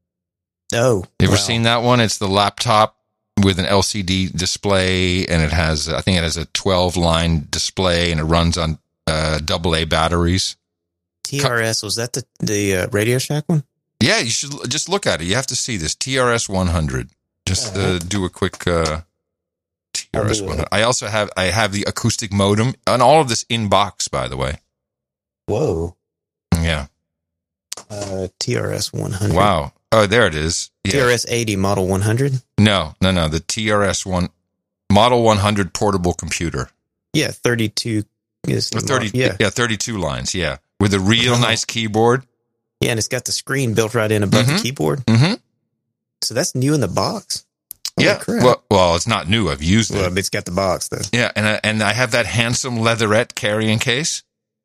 Oh, you ever wow. seen that one? It's the laptop with an L C D display, and it has, I think, it has a twelve line display, and it runs on uh, double A batteries. T R S, was that the, the uh, Radio Shack one? Yeah, you should just look at it. You have to see this T R S one hundred. Just uh, do a quick uh, T R S one hundred. I also have I have the acoustic modem, and all of this in box, by the way. Whoa. Yeah. Uh, T R S one hundred. Wow. Oh, there it is. Yeah. T R S eighty Model one hundred? No, no, no. The T R S one Model one hundred portable computer. Yeah, thirty-two. Is thirty, yeah. yeah, thirty-two lines, yeah. With a real oh. nice keyboard. Yeah, and it's got the screen built right in above mm-hmm. the keyboard. Mm-hmm. So that's new in the box. Holy yeah. crap. Well, well, it's not new. I've used it. Well, it's got the box, though. Yeah, and I, and I have that handsome leatherette carrying case.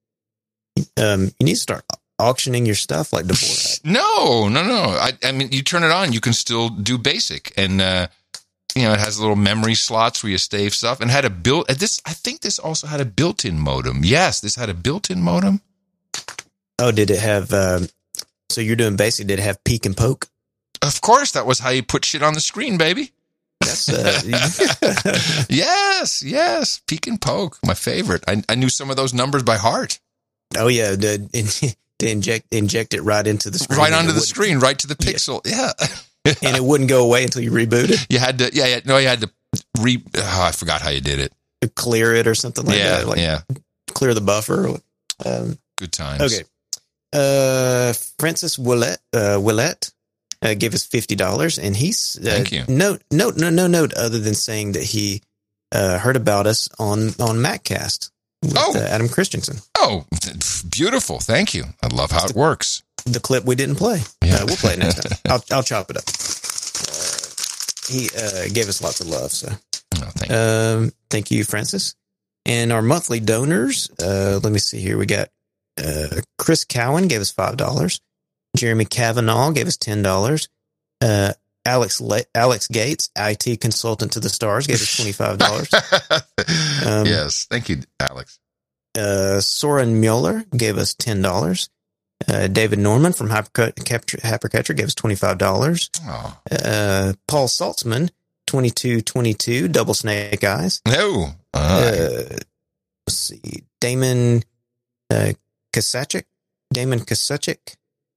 Um, you need to start auctioning your stuff like Dvorak. No, no, no. I, I mean, you turn it on, you can still do basic, and uh, you know, it has little memory slots where you save stuff, and had a built. This, I think, this also had a built-in modem. Yes, this had a built-in modem. Oh, did it have? Um, so you're doing basic? Did it have peek and poke? Of course, that was how you put shit on the screen, baby. That's uh, yes, yes, peek and poke, my favorite. I, I knew some of those numbers by heart. Oh yeah, to, to inject inject it right into the screen, right onto the screen, right to the pixel. Yeah, yeah. And it wouldn't go away until you rebooted. You had to, yeah, yeah, no, you had to re. Oh, I forgot how you did it. Clear it or something like yeah, that. Like yeah, clear the buffer. Um, Good times. Okay. Uh, Francis Willett, uh, Willett. Uh, gave us fifty dollars, and he's uh, thank you. No, no, no, no note other than saying that he uh, heard about us on on MacCast with oh. uh, Adam Christensen. Oh, beautiful! Thank you. I love how it works. The clip we didn't play. Yeah. Uh, we'll play it next time. I'll I'll chop it up. Uh, he uh, gave us lots of love. So, oh, thank you. Um, thank you, Francis. And our monthly donors. Uh, let me see here. We got uh, Chris Cowan gave us five dollars. Jeremy Kavanaugh gave us ten dollars. Uh, Alex Le- Alex Gates, I T consultant to the stars, gave us twenty-five dollars. um, yes, thank you, Alex. Uh, Soren Mueller gave us ten dollars. Uh, David Norman from Hypercatcher gave us twenty-five dollars. Oh. Uh, Paul Saltzman, twenty-two twenty-two, Double Snake Eyes. No. Uh, let's see. Damon uh, Kasachik. Damon Kasachik.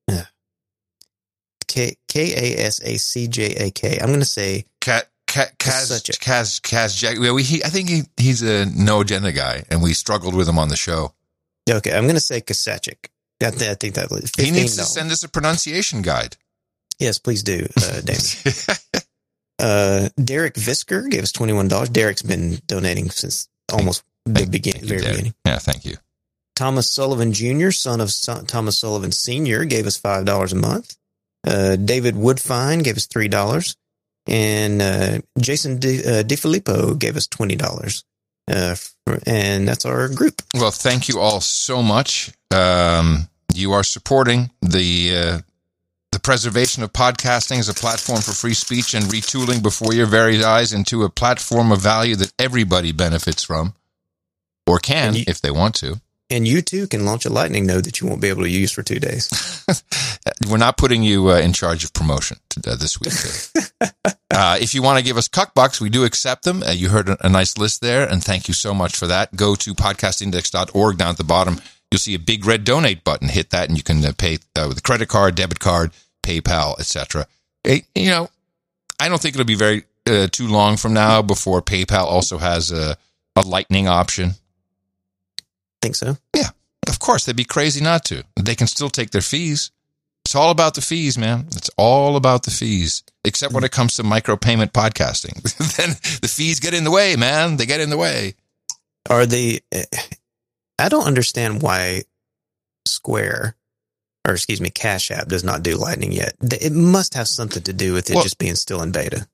K K A S A C J A K. I'm going to say Cat Cat Kaz Kaz Kaz Jack. Yeah, we he, I think he, he's a no agenda guy, and we struggled with him on the show. Okay, I'm going to say Kasachik. I, th- I think that was he needs to send us a pronunciation guide. Yes, please do, uh, Damon. uh, Derek Visker gave us twenty-one dollars. Derek's been donating since almost thank, the beginning, very Derek. beginning. Yeah, thank you. Thomas Sullivan Junior, son of son, Thomas Sullivan Senior, gave us five dollars a month. Uh, David Woodfine gave us three dollars, and uh, Jason De, uh, DeFilippo gave us twenty dollars. Uh, for, and that's our group. Well, thank you all so much. Um, you are supporting the uh, the preservation of podcasting as a platform for free speech and retooling before your very eyes into a platform of value that everybody benefits from, or can you, if they want to. And you too can launch a Lightning node that you won't be able to use for two days. We're not putting you uh, in charge of promotion to, uh, this week. uh, if you want to give us cuckbucks, we do accept them. Uh, you heard a, a nice list there, and thank you so much for that. Go to podcast index dot org. Down at the bottom, you'll see a big red donate button. Hit that, and you can uh, pay uh, with a credit card, debit card, PayPal, et cetera. You know, I don't think it'll be very uh, too long from now before PayPal also has a, a Lightning option. Think so? Yeah, of course. They'd be crazy not to. They can still take their fees. It's all about the fees, man. It's all about the fees, except when it comes to micropayment podcasting. Then the fees get in the way, man. They get in the way. Are they? I don't understand why Square, or excuse me, Cash App does not do Lightning yet. It must have something to do with it well, just being still in beta.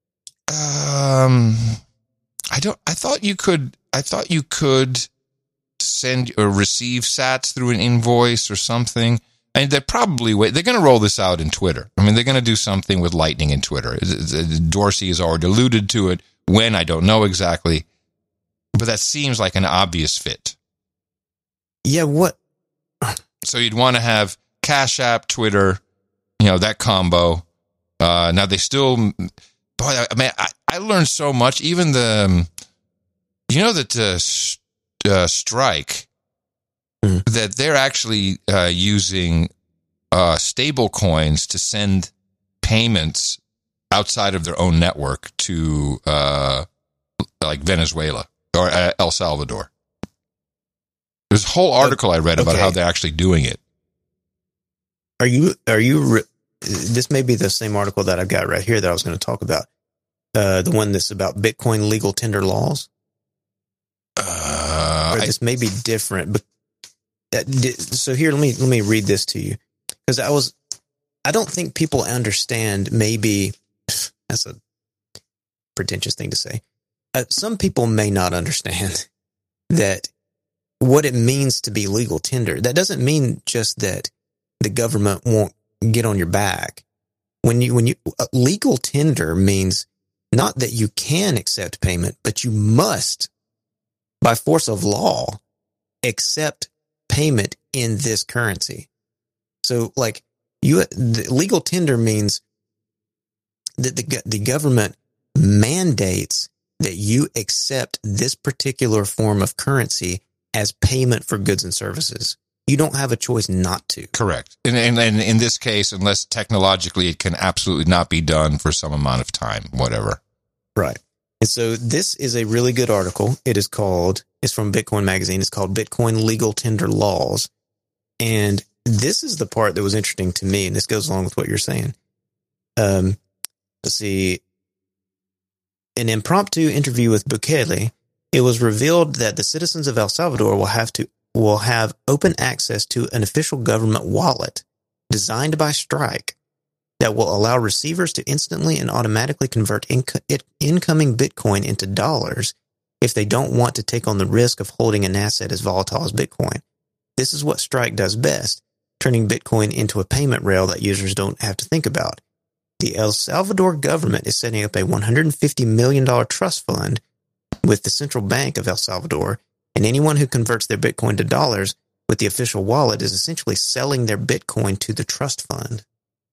Um, I don't. I thought you could. I thought you could send or receive sats through an invoice or something. And they're probably wait. They're going to roll this out in Twitter. I mean, they're going to do something with Lightning in Twitter. Dorsey has already alluded to it. When, I don't know exactly, but that seems like an obvious fit. Yeah. What? So you'd want to have Cash App, Twitter, you know, that combo. Uh, now they still, boy, I mean, I, I learned so much. Even the, you know, that uh, uh, Strike. That they're actually uh, using uh, stable coins to send payments outside of their own network to uh, like Venezuela or uh, El Salvador. There's a whole article I read about okay. how they're actually doing it. Are you, are you, re- this may be the same article that I've got right here that I was going to talk about. Uh, the one that's about Bitcoin legal tender laws. Uh, or this I, may be different, but that, so here, let me, let me read this to you. Cause I was, I don't think people understand maybe that's a pretentious thing to say. Uh, some people may not understand that what it means to be legal tender. That doesn't mean just that the government won't get on your back. When you, when you, uh, legal tender means not that you can accept payment, but you must, by force of law, accept payment in this currency. So like you, the legal tender means that the, the government mandates that you accept this particular form of currency as payment for goods and services. You don't have a choice not to. Correct. And, and, and in this case, unless technologically it can absolutely not be done for some amount of time, whatever. Right. And so this is a really good article. It is called, it's from Bitcoin Magazine. It's called Bitcoin Legal Tender Laws. And this is the part that was interesting to me. And this goes along with what you're saying. Um, let's see. An impromptu interview with Bukele, it was revealed that the citizens of El Salvador will have to will have open access to an official government wallet designed by Strike that will allow receivers to instantly and automatically convert inc- it, incoming Bitcoin into dollars if they don't want to take on the risk of holding an asset as volatile as Bitcoin. This is what Strike does best, turning Bitcoin into a payment rail that users don't have to think about. The El Salvador government is setting up a one hundred fifty million dollars trust fund with the Central Bank of El Salvador, and anyone who converts their Bitcoin to dollars with the official wallet is essentially selling their Bitcoin to the trust fund.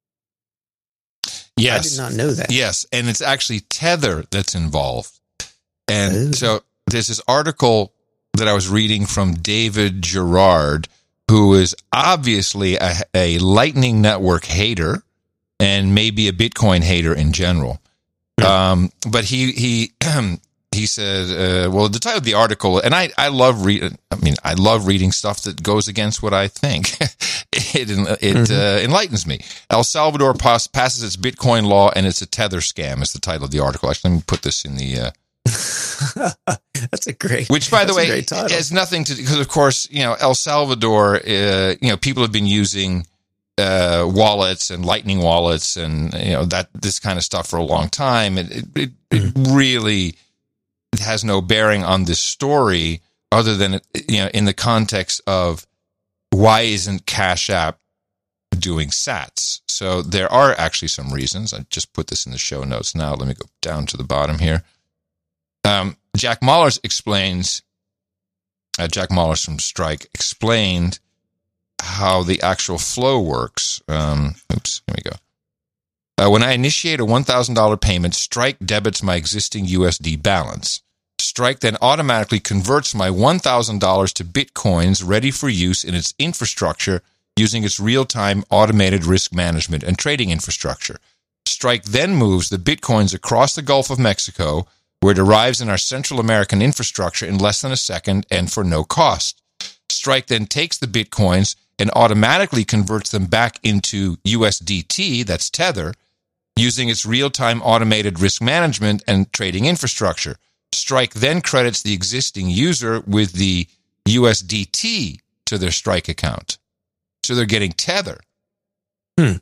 Yes. I did not know that. Yes, and it's actually Tether that's involved. And Ooh. so there's this article that I was reading from David Gerard, who is obviously a, a Lightning Network hater and maybe a Bitcoin hater in general. Yeah. Um, but he he he said, uh, well, the title of the article, and I I love reading. I mean, I love reading stuff that goes against what I think. it it mm-hmm. uh, enlightens me. El Salvador pass, passes its Bitcoin law, and it's a tether scam. Is the title of the article. Actually, let me put this in the. Uh, that's a great. Which, by the way, has nothing to because, of course, you know, El Salvador. Uh, you know, people have been using. Uh, wallets and Lightning wallets and, you know, that this kind of stuff for a long time. It, it, it, it really has no bearing on this story other than, you know, in the context of why isn't Cash App doing sats? So there are actually some reasons. I just put this in the show notes now. Let me go down to the bottom here. Um, Jack Mallers explains, uh, Jack Mallers from Strike explained how the actual flow works. Um, oops, here we go. Uh, when I initiate a one thousand dollars payment, Strike debits my existing U S D balance. Strike then automatically converts my one thousand dollars to Bitcoins ready for use in its infrastructure using its real-time automated risk management and trading infrastructure. Strike then moves the Bitcoins across the Gulf of Mexico, where it arrives in our Central American infrastructure in less than a second and for no cost. Strike then takes the Bitcoins and automatically converts them back into U S D T, that's Tether, using its real-time automated risk management and trading infrastructure. Strike then credits the existing user with the U S D T to their Strike account. So they're getting Tether. Hmm.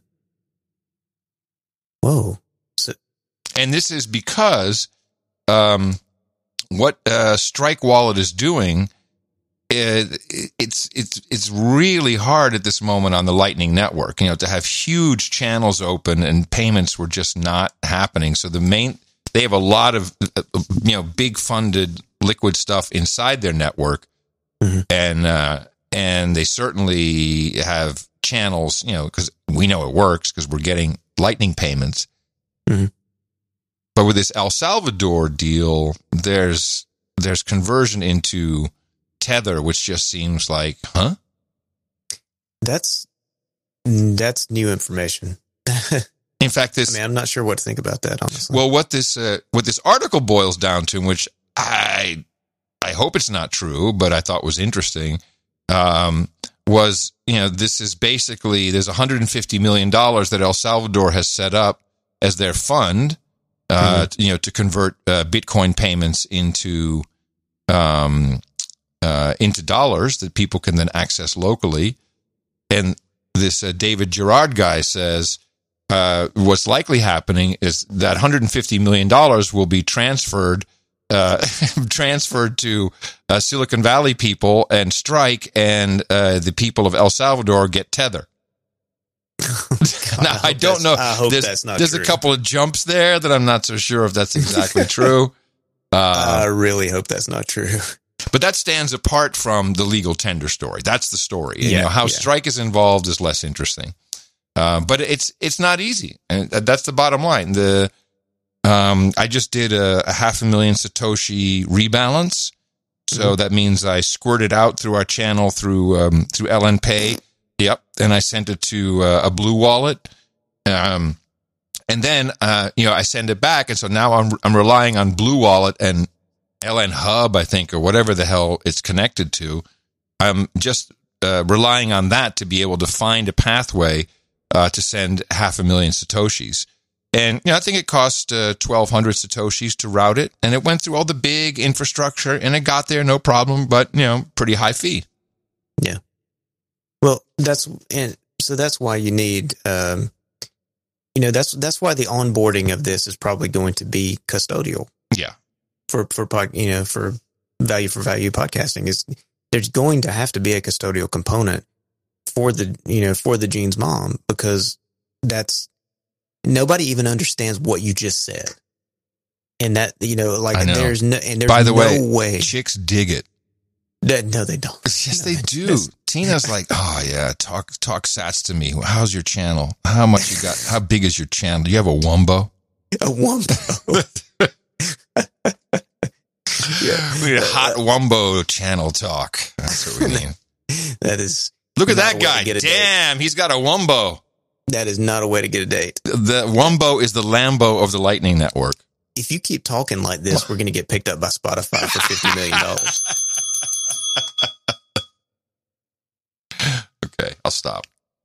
Whoa. So- and this is because um, what uh, Strike Wallet is doing It, it's it's it's really hard at this moment on the Lightning Network, you know, to have huge channels open and payments were just not happening. So the main they have a lot of you know big funded liquid stuff inside their network, mm-hmm. and uh, and they certainly have channels, you know, because we know it works because we're getting Lightning payments. Mm-hmm. But with this El Salvador deal, there's there's conversion into Tether, which just seems like, huh? That's that's new information. In fact, this. I mean, I'm not sure what to think about that, honestly. Well, what this uh, what this article boils down to, which I I hope it's not true, but I thought was interesting, um, was, you know, this is basically, there's one hundred fifty million dollars that El Salvador has set up as their fund, uh, mm-hmm. you know, to convert uh, Bitcoin payments into um, uh, into dollars that people can then access locally. And this uh, David Gerard guy says uh, what's likely happening is that one hundred fifty million dollars will be transferred uh, transferred to uh, Silicon Valley people and Strike, and uh, the people of El Salvador get Tether. Now, I, I don't know. I hope there's, that's not There's true. a couple of jumps there that I'm not so sure if that's exactly true. Uh, I really hope that's not true. But that stands apart from the legal tender story. That's the story. You Yeah, know, how yeah. Strike is involved is less interesting. Uh, but it's it's not easy, and that's the bottom line. The um, I just did a, a half a million Satoshi rebalance, so mm-hmm. that means I squirted out through our channel through um, through L N Pay. Yep, and I sent it to uh, a Blue Wallet, um, and then uh, you know I send it back, and so now I'm I'm relying on Blue Wallet and L N Hub, I think, or whatever the hell it's connected to. I'm just uh, relying on that to be able to find a pathway uh, to send half a million Satoshis. And you know, I think it cost uh, twelve hundred Satoshis to route it, and it went through all the big infrastructure, and it got there no problem, but, you know, pretty high fee. Yeah. Well, that's, and so that's why you need, um, you know, that's, that's why the onboarding of this is probably going to be custodial. Yeah. For, for, pod- you know, for value for value podcasting is there's going to have to be a custodial component for the, you know, for the Gene's mom, because that's, nobody even understands what you just said. And that, you know, like know. there's no, and there's By the no way, way. chicks dig it. That, no, they don't. Yes, No, they do. that's- Tina's like, oh yeah, talk talk sats to me. How's your channel? How much you got? How big is your channel? Do you have a wombo? A wombo. Yeah, we need a hot wombo channel talk. That's what we need. That is. Look at not that a way guy. to get a date. Damn, he's got a wombo. That is not a way to get a date. The wombo is the Lambo of the Lightning Network. If you keep talking like this, we're going to get picked up by Spotify for fifty million dollars. Okay, I'll stop.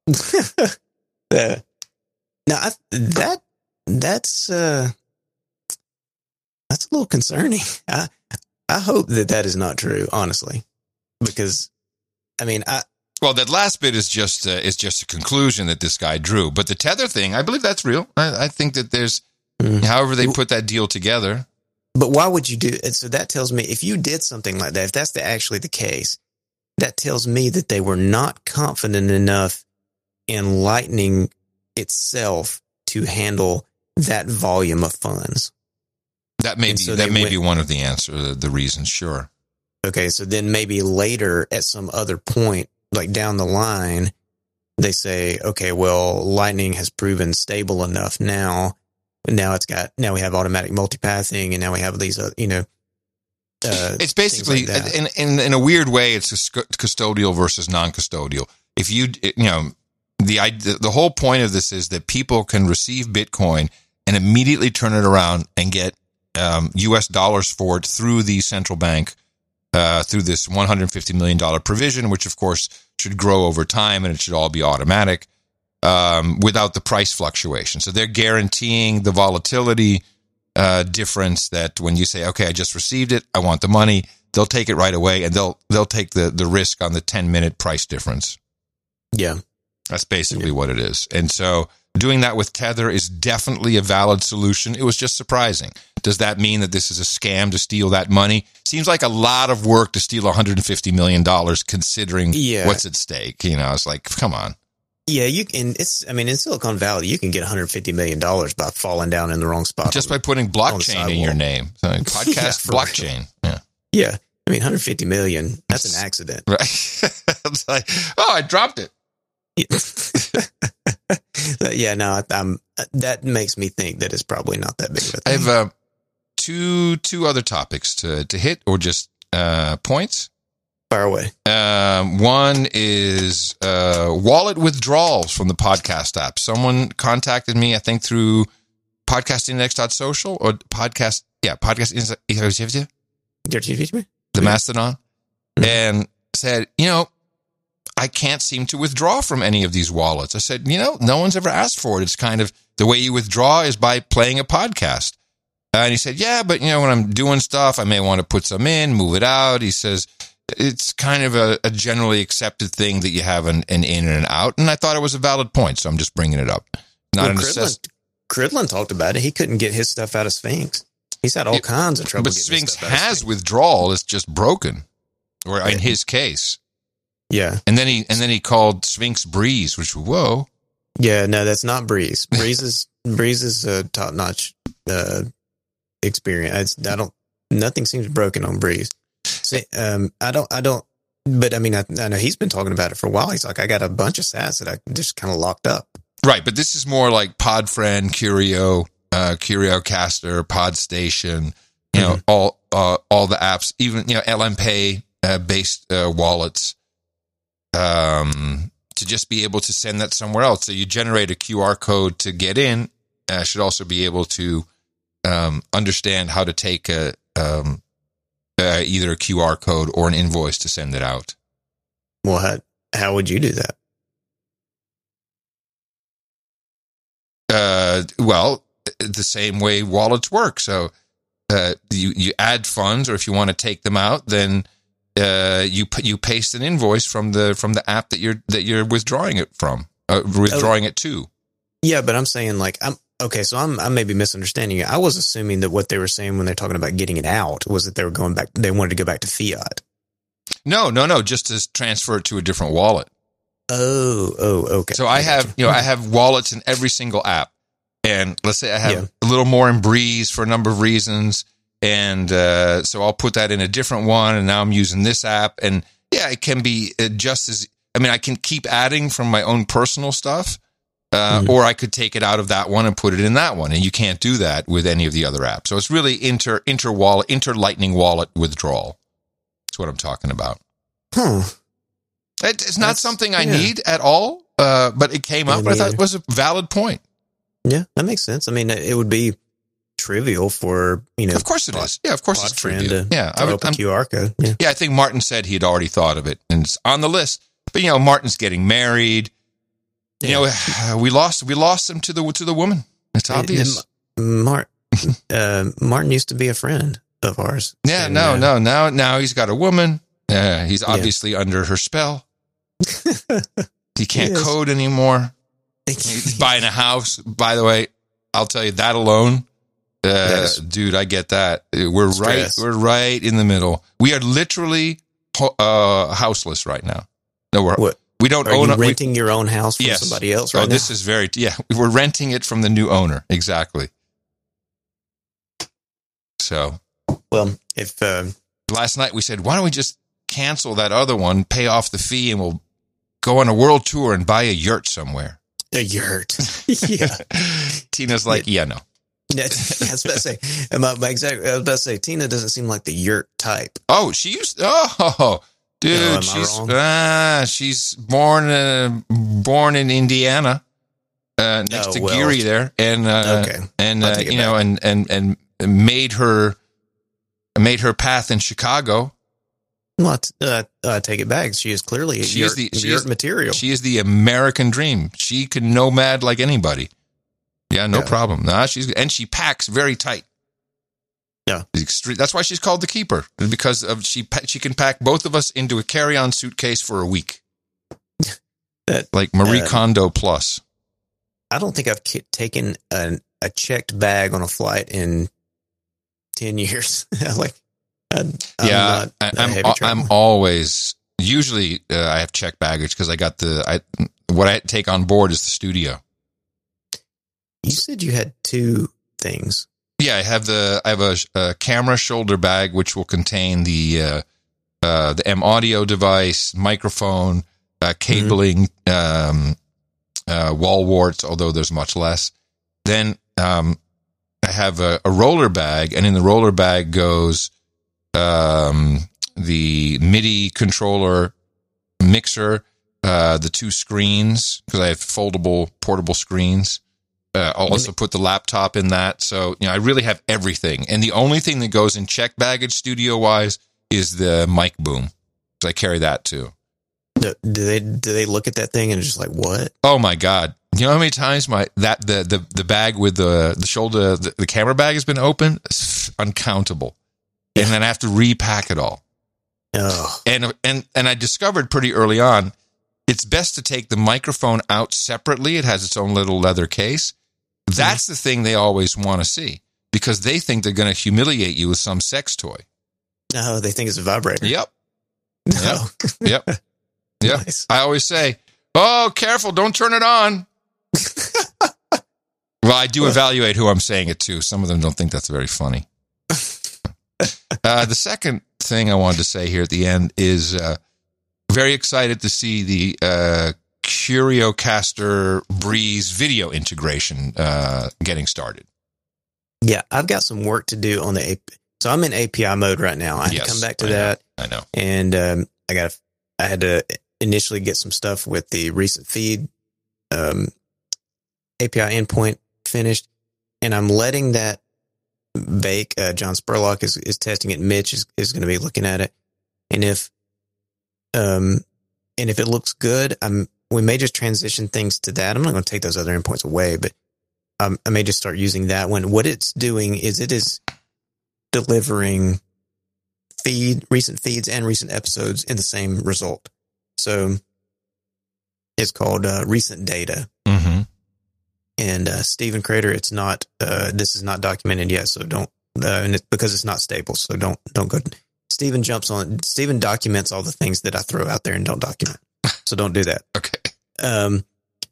uh, now I, that that's uh, that's a little concerning. I I hope that that is not true, honestly, because I mean I. Well, that last bit is just uh, is just a conclusion that this guy drew, but the Tether thing, I believe that's real. I, I think that there's, mm. however they put that deal together. But why would you do it? So that tells me if you did something like that, if that's the, actually the case, that tells me that they were not confident enough in Lightning itself to handle that volume of funds. That may And be so that they may went- be one of the answer, the, the reasons. Sure. Okay, so then maybe later at some other point, like down the line, they say, okay, well, Lightning has proven stable enough now. Now it's got, now we have automatic multipathing, and now we have these, uh, you know, uh, It's basically, things like that. in, in in a weird way, it's a sc- custodial versus non-custodial. If you, you know, the idea, the whole point of this is that people can receive Bitcoin and immediately turn it around and get um, U S dollars for it through the central bank, uh, through this one hundred fifty million dollars provision, which of course should grow over time, and it should all be automatic, um, without the price fluctuation. So they're guaranteeing the volatility uh, difference that when you say, okay, I just received it, I want the money, they'll take it right away, and they'll they'll take the, the risk on the ten minute price difference. Yeah. That's basically Yeah. what it is. And so doing that with Tether is definitely a valid solution. It was just surprising. Does that mean that this is a scam to steal that money? Seems like a lot of work to steal one hundred fifty million dollars considering Yeah. what's at stake. You know, it's like, come on. Yeah, you can, it's, I mean, in Silicon Valley, you can get one hundred fifty million dollars by falling down in the wrong spot. Just on by putting the blockchain in your sidewalk. name. So, podcast Yeah, for blockchain. Yeah. Yeah. I mean, one hundred fifty million, that's an accident. Right. It's like, oh, I dropped it. But yeah, no, I'm, that makes me think that it's probably not that big of a I thing. have uh, two two other topics to, to hit, or just uh, points. Fire away. Um, one is uh, wallet withdrawals from the podcast app. Someone contacted me, I think, through podcastindex dot social or podcast, yeah, podcast. Did you teach me? The Mastodon. Mm-hmm. And said, you know, I can't seem to withdraw from any of these wallets. I said, you know, no one's ever asked for it. It's kind of the way you withdraw is by playing a podcast. Uh, and he said, yeah, but, you know, when I'm doing stuff, I may want to put some in, move it out. He says, it's kind of a, a generally accepted thing that you have an, an in and an out. And I thought it was a valid point, so I'm just bringing it up. Not well, a Cridlin, necessity. Cridlin talked about it. He couldn't get his stuff out of Sphinx. He's had all it, kinds of trouble. But Sphinx has withdrawal. It's just broken, or yeah. in his case. Yeah. And then he and then he called Sphinx Breeze, which, whoa. Yeah, no, that's not Breeze. Breeze is Breeze is a top notch uh, experience. It's, I don't. Nothing seems broken on Breeze. See, um, I don't. I don't. But I mean, I, I know he's been talking about it for a while. He's like, I got a bunch of sats that I just kind of locked up. Right, but this is more like Podfriend, Curio, uh, CurioCaster, PodStation. You know, mm-hmm. all uh, all the apps, even you know L M Pay uh, based uh, wallets. Um. To just be able to send that somewhere else. So you generate a Q R code to get in. Uh, should also be able to um, understand how to take a um, uh, either a Q R code or an invoice to send it out. Well, how, how would you do that? Uh, well, the same way wallets work. So uh, you you add funds, or if you want to take them out, then Uh, you you paste an invoice from the from the app that you're that you're withdrawing it from, uh, withdrawing oh, it to. Yeah, but I'm saying like I'm okay. So I'm I may be misunderstanding it. I was assuming that what they were saying when they're talking about getting it out was that they were going back. They wanted to go back to fiat. No, no, no. Just to transfer it to a different wallet. Oh, oh, okay. So I, I have you. you know I have wallets in every single app, and let's say I have yeah. a little more in Breeze for a number of reasons. And uh, so I'll put that in a different one, and now I'm using this app. And yeah, it can be just as, I mean, I can keep adding from my own personal stuff, uh, mm-hmm. or I could take it out of that one and put it in that one. And you can't do that with any of the other apps. So it's really inter, inter wallet, inter Lightning wallet withdrawal. That's what I'm talking about. Hmm. It, it's not That's, something I yeah. need at all, uh, but it came up. I thought it was a valid point. Yeah, that makes sense. I mean, it would be trivial for, you know, of course it is. Yeah, of course it's trivial. Yeah, I would, a Q R code. Yeah. yeah, I think Martin said he'd already thought of it and it's on the list. But you know, Martin's getting married. You yeah. know, we lost we lost him to the to the woman. It's obvious. Martin, uh, Martin used to be a friend of ours. Yeah, and, no, uh, no, now now he's got a woman. Uh, he's obviously yeah. under her spell. He can't he code anymore. He's buying a house. By the way, I'll tell you that alone. Uh, dude, I get that. We're Stress. right. We're right in the middle. We are literally uh, houseless right now. No, we're what? we don't are own. You a, renting we, your own house from yes. somebody else right oh, now. This is very yeah. We're renting it from the new owner. Exactly. So, well, if uh, last night we said, why don't we just cancel that other one, pay off the fee, and we'll go on a world tour and buy a yurt somewhere. A yurt. Yeah. Tina's like, yeah, no. I was about to say, my, my exact, I was about to say, Tina doesn't seem like the yurt type. Oh, she used, oh, dude, no, she's, uh, she's born, uh, born in Indiana, uh, next oh, to well, Geary there. And, uh, okay. and, uh, you know, and, and, and made her, made her path in Chicago. Well, uh, uh, take it back. She is clearly a she yurt, is the, she yurt is, material. She is the American dream. She can nomad like anybody. Yeah, no yeah. problem. Nah, she's and she packs very tight. Yeah, extreme, that's why she's called the keeper, because of she she can pack both of us into a carry-on suitcase for a week. That, like Marie uh, Kondo plus. I don't think I've k- taken an, a checked bag on a flight in ten years. like, I, I'm yeah, not, I'm I'm, I'm always usually uh, I have checked baggage because I got the I what I take on board is the studio. You said you had two things. Yeah, I have the I have a, a camera shoulder bag which will contain the uh, uh, the M audio device, microphone, uh, cabling, mm-hmm. um, uh, wall warts. Although there's much less. Then um, I have a, a roller bag, and in the roller bag goes um, the MIDI controller, mixer, uh, the two screens because I have foldable portable screens. Uh, I'll also put the laptop in that. So, you know, I really have everything. And the only thing that goes in check baggage studio-wise is the mic boom. So I carry that, too. Do, do they do they look at that thing and it's just like, what? Oh, my God. You know how many times my that the the, the bag with the, the shoulder, the, the camera bag has been opened? It's uncountable. And then I have to repack it all. Oh. And, and, and I discovered pretty early on, it's best to take the microphone out separately. It has its own little leather case. That's the thing they always want to see because they think they're going to humiliate you with some sex toy. No, they think it's a vibrator. Yep. No. Yep. Yep. Yep. Nice. I always say, oh, careful, don't turn it on. Well, I do evaluate who I'm saying it to. Some of them don't think that's very funny. Uh, the second thing I wanted to say here at the end is uh, very excited to see the uh, CurioCaster Breeze video integration uh, getting started. Yeah, I've got some work to do on the A P I. So I'm in A P I mode right now. I Yes, had to come back to I know, that. I know. And um, I got I had to initially get some stuff with the recent feed um, A P I endpoint finished, and I'm letting that bake. Uh, John Spurlock is, is testing it. Mitch is, is going to be looking at it, and if um and if it looks good, I'm we may just transition things to that. I'm not going to take those other endpoints away, but um, I may just start using that one. What it's doing is it is delivering feed recent feeds and recent episodes in the same result. So it's called uh, recent data. Mm-hmm. And uh, Stephen Crater, it's not. Uh, this is not documented yet, so don't. Uh, and it's because it's not stable, so don't don't go. Stephen jumps on. Stephen documents all the things that I throw out there and don't document, so don't do that. Okay. Um,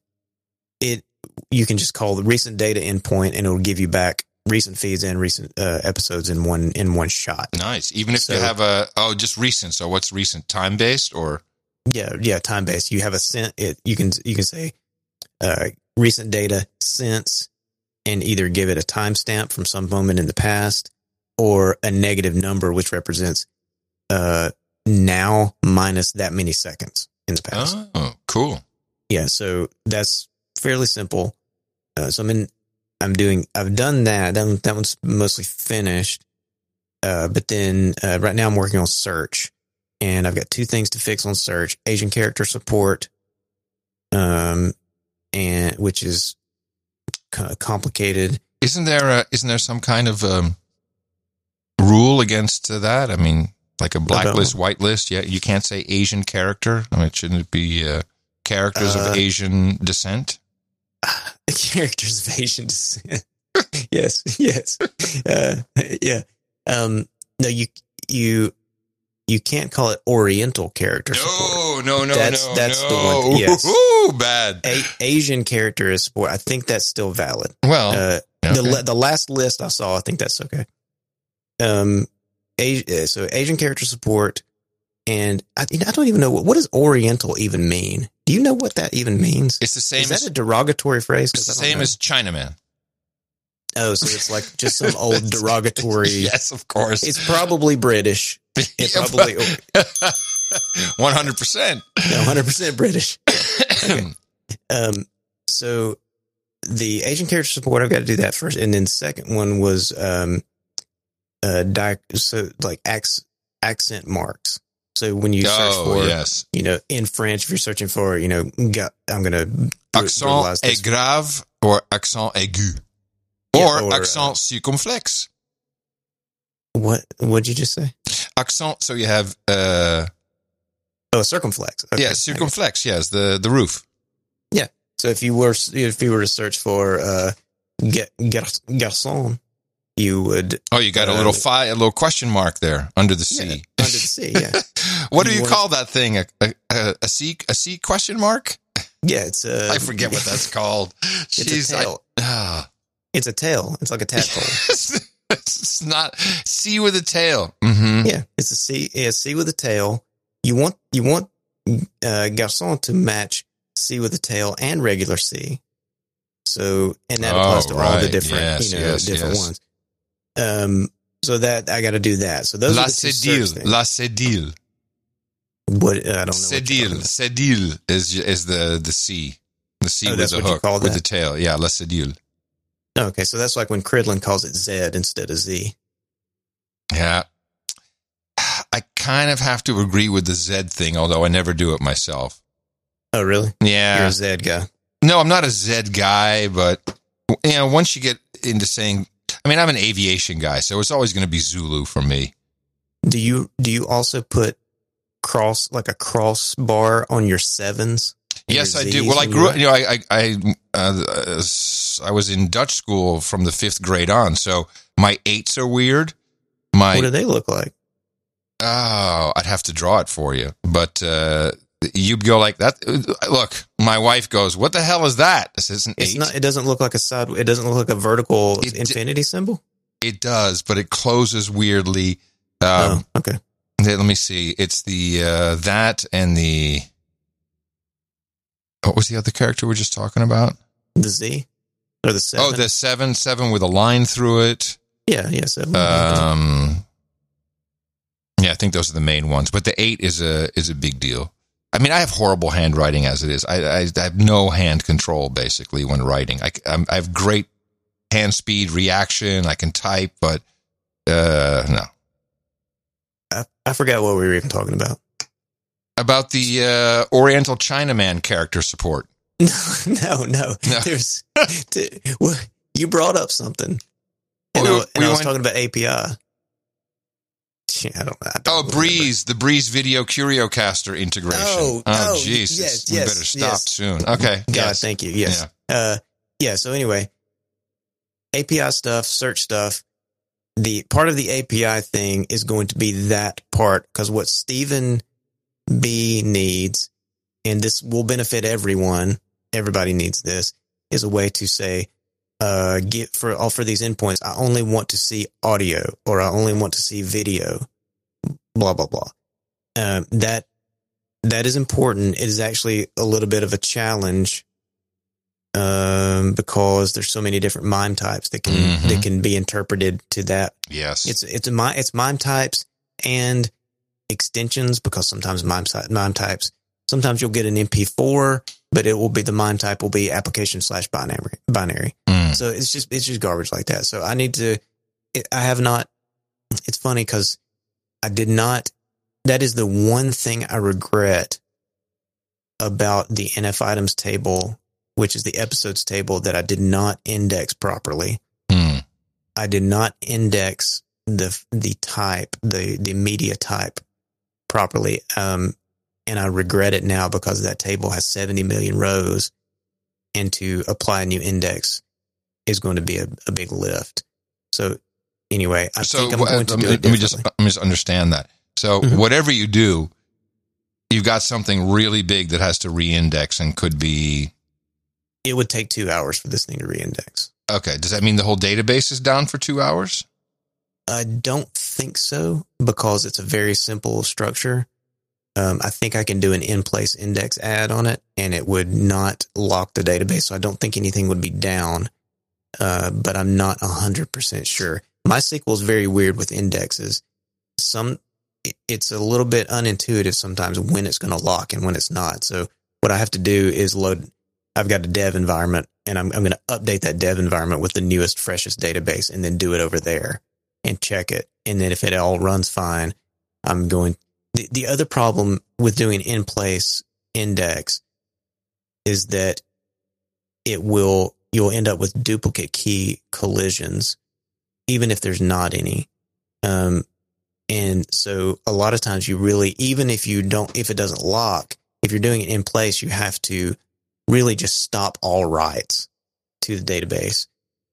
it you can just call the recent data endpoint, and it'll give you back recent feeds and recent uh, episodes in one in one shot. Nice. Even if So- you have a oh, just recent. So what's recent? Time based or Yeah, yeah, time based. You have a cent. It you can you can say uh, recent data since, and either give it a timestamp from some moment in the past, or a negative number which represents uh, now minus that many seconds in the past. oh, cool. Yeah, so that's fairly simple. Uh, so I'm in. I'm doing. I've done that. That one, that one's mostly finished. Uh, but then uh, right now I'm working on search, and I've got two things to fix on search: Asian character support, um, and which is kind of complicated. Isn't there a, isn't there some kind of um, rule against that? I mean, like a blacklist, whitelist. Yeah, you can't say Asian character. I mean, shouldn't it be uh, characters Uh, of Asian descent? Characters of Asian descent. yes, yes, uh, yeah. Um, no, you you you can't call it Oriental character support. No, no, no, That's- no, that's the no. one- yes. Ooh, bad. A- Asian character is support. I think that's still valid. Well, Uh, okay. the le- the last list I saw, I think that's okay. Um, A- so Asian character support, and I, you know, I don't even know what, what does Oriental even mean. Do you know what that even means? it's the same Is that as a derogatory phrase? 'Cause it's the I don't same know. as Chinaman. Oh, so it's like just some old derogatory. Yes, of course. It's probably British. It probably one hundred percent. no, one hundred percent British. Okay. Um, so the Asian character support, I've got to do that first, and then the second one was um, uh, di- so like ac- accent marks. So when you search Oh, for, yes. you know, in French, if you're searching for, you know, ga- I'm going to Accent est grave or accent aigu. Yeah, Or, or, uh, accent circumflexe. What? What'd you just say? Accent, so you have, uh, Oh, circumflex. Okay, yeah, I circumflex, yes, the, the roof. Yeah. So if you were if you were to search for uh, gar- gar- garçon, you would Oh, you got a Uh, little fi- a little question mark there under the yeah, C. under the sea. Yeah, What do You you wanna- call that thing? A, a, a, a C a C question mark? yeah. It's a. I forget what that's called. It's Jeez, a I- tail. ah. It's a tail. It's like a tadpole. It's not C with a tail. Mm-hmm. Yeah, it's a C. Yeah, C with a tail. You want you want uh, garçon to match C with a tail and regular C. So and that applies Oh, to all the right. different Yes, you know yes, different yes. ones. Um. So that I got to do that. So those La are the two cédille. search things. La cédille. What I don't know. what you're Cédille. talking about. Cédille is is the the C. The C Oh, with that's the what you hook call with that? the tail. Yeah, la cédille. Okay, so that's like when Cridlin calls it Z instead of Z. Yeah. I kind of have to agree with the Z thing, although I never do it myself. Oh, really? Yeah. You're a Z guy. No, I'm not a Z guy, but you know, once you get into saying, I mean, I'm an aviation guy, so it's always going to be Zulu for me. Do you do you also put cross like a cross bar on your sevens? Yes, I do. Well, I grew up. You know, I I I, uh, I was in Dutch school from the fifth grade on, so my eights are weird. My what do they look like? Oh, I'd have to draw it for you, but uh, you'd go like that. Look, my wife goes, "What the hell is that?" This is an It's eight. not. It doesn't look like a side. It doesn't look like a vertical It d- infinity symbol. It does, but it closes weirdly. Um, oh, okay. Let me see. It's the uh, that and the. What was the other character we we're just talking about? The Z or the seven? Oh, the seven, seven with a line through it. Yeah, yeah, seven. Um, yeah, I think those are the main ones. But the eight is a is a big deal. I mean, I have horrible handwriting as it is. I I, I have no hand control basically when writing. I I'm, I have great hand speed, reaction. I can type, but uh, no. I, I forgot what we were even talking about. About the uh, Oriental Chinaman character support. no, no, no. There's well, you brought up something, and, Well, I, and we I was went- talking about A P I. Yeah, I don't. I don't Oh, remember. Breeze, the Breeze Video Curiocaster integration. Oh, oh, Jesus. yes, we yes, better stop yes. soon. Okay. God, yes. thank you. Yes. Yeah. Uh, yeah. So anyway, A P I stuff, search stuff. The part of the A P I thing is going to be that part because what Stephen B needs, and this will benefit everyone. Everybody needs this. Is a way to say, uh, get for all for these endpoints. I only want to see audio, or I only want to see video. Blah blah blah. Um, that that is important. It is actually a little bit of a challenge, um, because there's so many different MIME types that can Mhm. that can be interpreted to that. Yes. It's it's a mi- it's MIME types and extensions because sometimes MIME si- MIME types. Sometimes you'll get an M P four, but it will be the MIME type will be application slash binary binary. Mm. So it's just it's just garbage like that. So I need to. It, I have not. It's funny because I did not. That is the one thing I regret about the N F items table, which is the episodes table, that I did not index properly. Mm. I did not index the the type, the the media type properly, um, and I regret it now because that table has seventy million rows, and to apply a new index is going to be a, a big lift. So anyway, I So think I'm wh- going to let do me, it let me just differently. let me just understand that. So Mhm. whatever you do, you've got something really big that has to reindex and could be It would take two hours for this thing to reindex. okay. Does that mean the whole database is down for two hours? I don't think so because it's a very simple structure. Um, I think I can do an in-place index add on it, and it would not lock the database. So I don't think anything would be down, uh, but I'm not one hundred percent sure. MySQL is very weird with indexes. Some it- It's a little bit unintuitive sometimes when it's going to lock and when it's not. So what I have to do is load. I've got a dev environment, and I'm, I'm going to update that dev environment with the newest, freshest database, and then do it over there and check it. And then if it all runs fine, I'm going. The, the other problem with doing in place index is that it will, you'll end up with duplicate key collisions, even if there's not any. Um, and so a lot of times you really, even if you don't, if it doesn't lock, if you're doing it in place, you have to really just stop all writes to the database.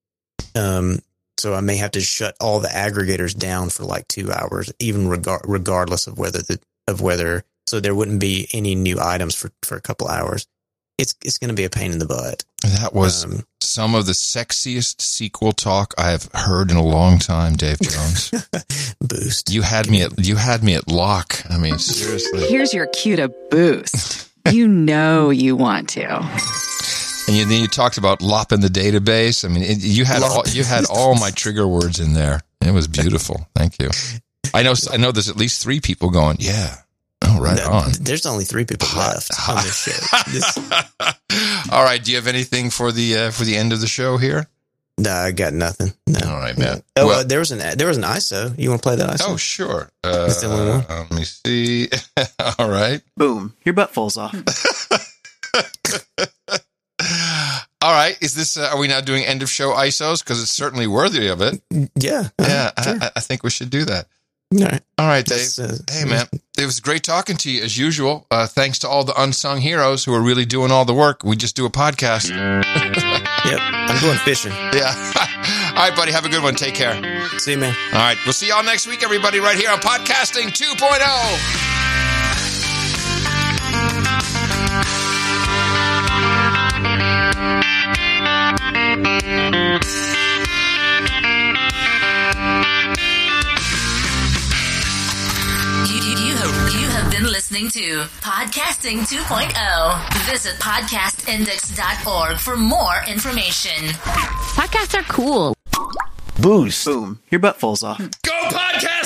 Um, so I may have to shut all the aggregators down for like two hours, even regard, regardless of whether the, of whether, so there wouldn't be any new items for, for a couple hours. It's, it's going to be a pain in the butt. That was Um, some of the sexiest S Q L talk I have heard in a long time, Dave Jones. Boost. You had me at you had me at lock. I mean, seriously. Here's your cue to boost. You know you want to. And you, then you talked about lopping the database. I mean, it, you had all, you had all my trigger words in there. It was beautiful. Thank you. I know I know there's at least three people going, yeah. Oh, right No, on. There's only three people left on this show. This, All right. Do you have anything for the uh, for the end of the show here? No, I got nothing. No. All right, man. Oh, well, uh, there was an there was an I S O. You want to play that I S O? Oh, sure. Uh, That's the only one. let me see. All right. Boom. Your butt falls off. All right. Is this? Uh, are we now doing end of show I S Os? Because it's certainly worthy of it. Yeah. Yeah. Uh, sure. I, I think we should do that. All right. All right, Dave. Uh, hey, man. It was great talking to you as usual. Uh, thanks to all the unsung heroes who are really doing all the work. We just do a podcast. Yep. I'm going fishing. Yeah. All right, buddy. Have a good one. Take care. See you, man. All right. We'll see y'all next week, everybody, right here on Podcasting two point oh. You have been listening to Podcasting two point oh. Visit podcast index dot org for more information. Podcasts are cool. Boost. Boom. Your butt falls off. Go podcast!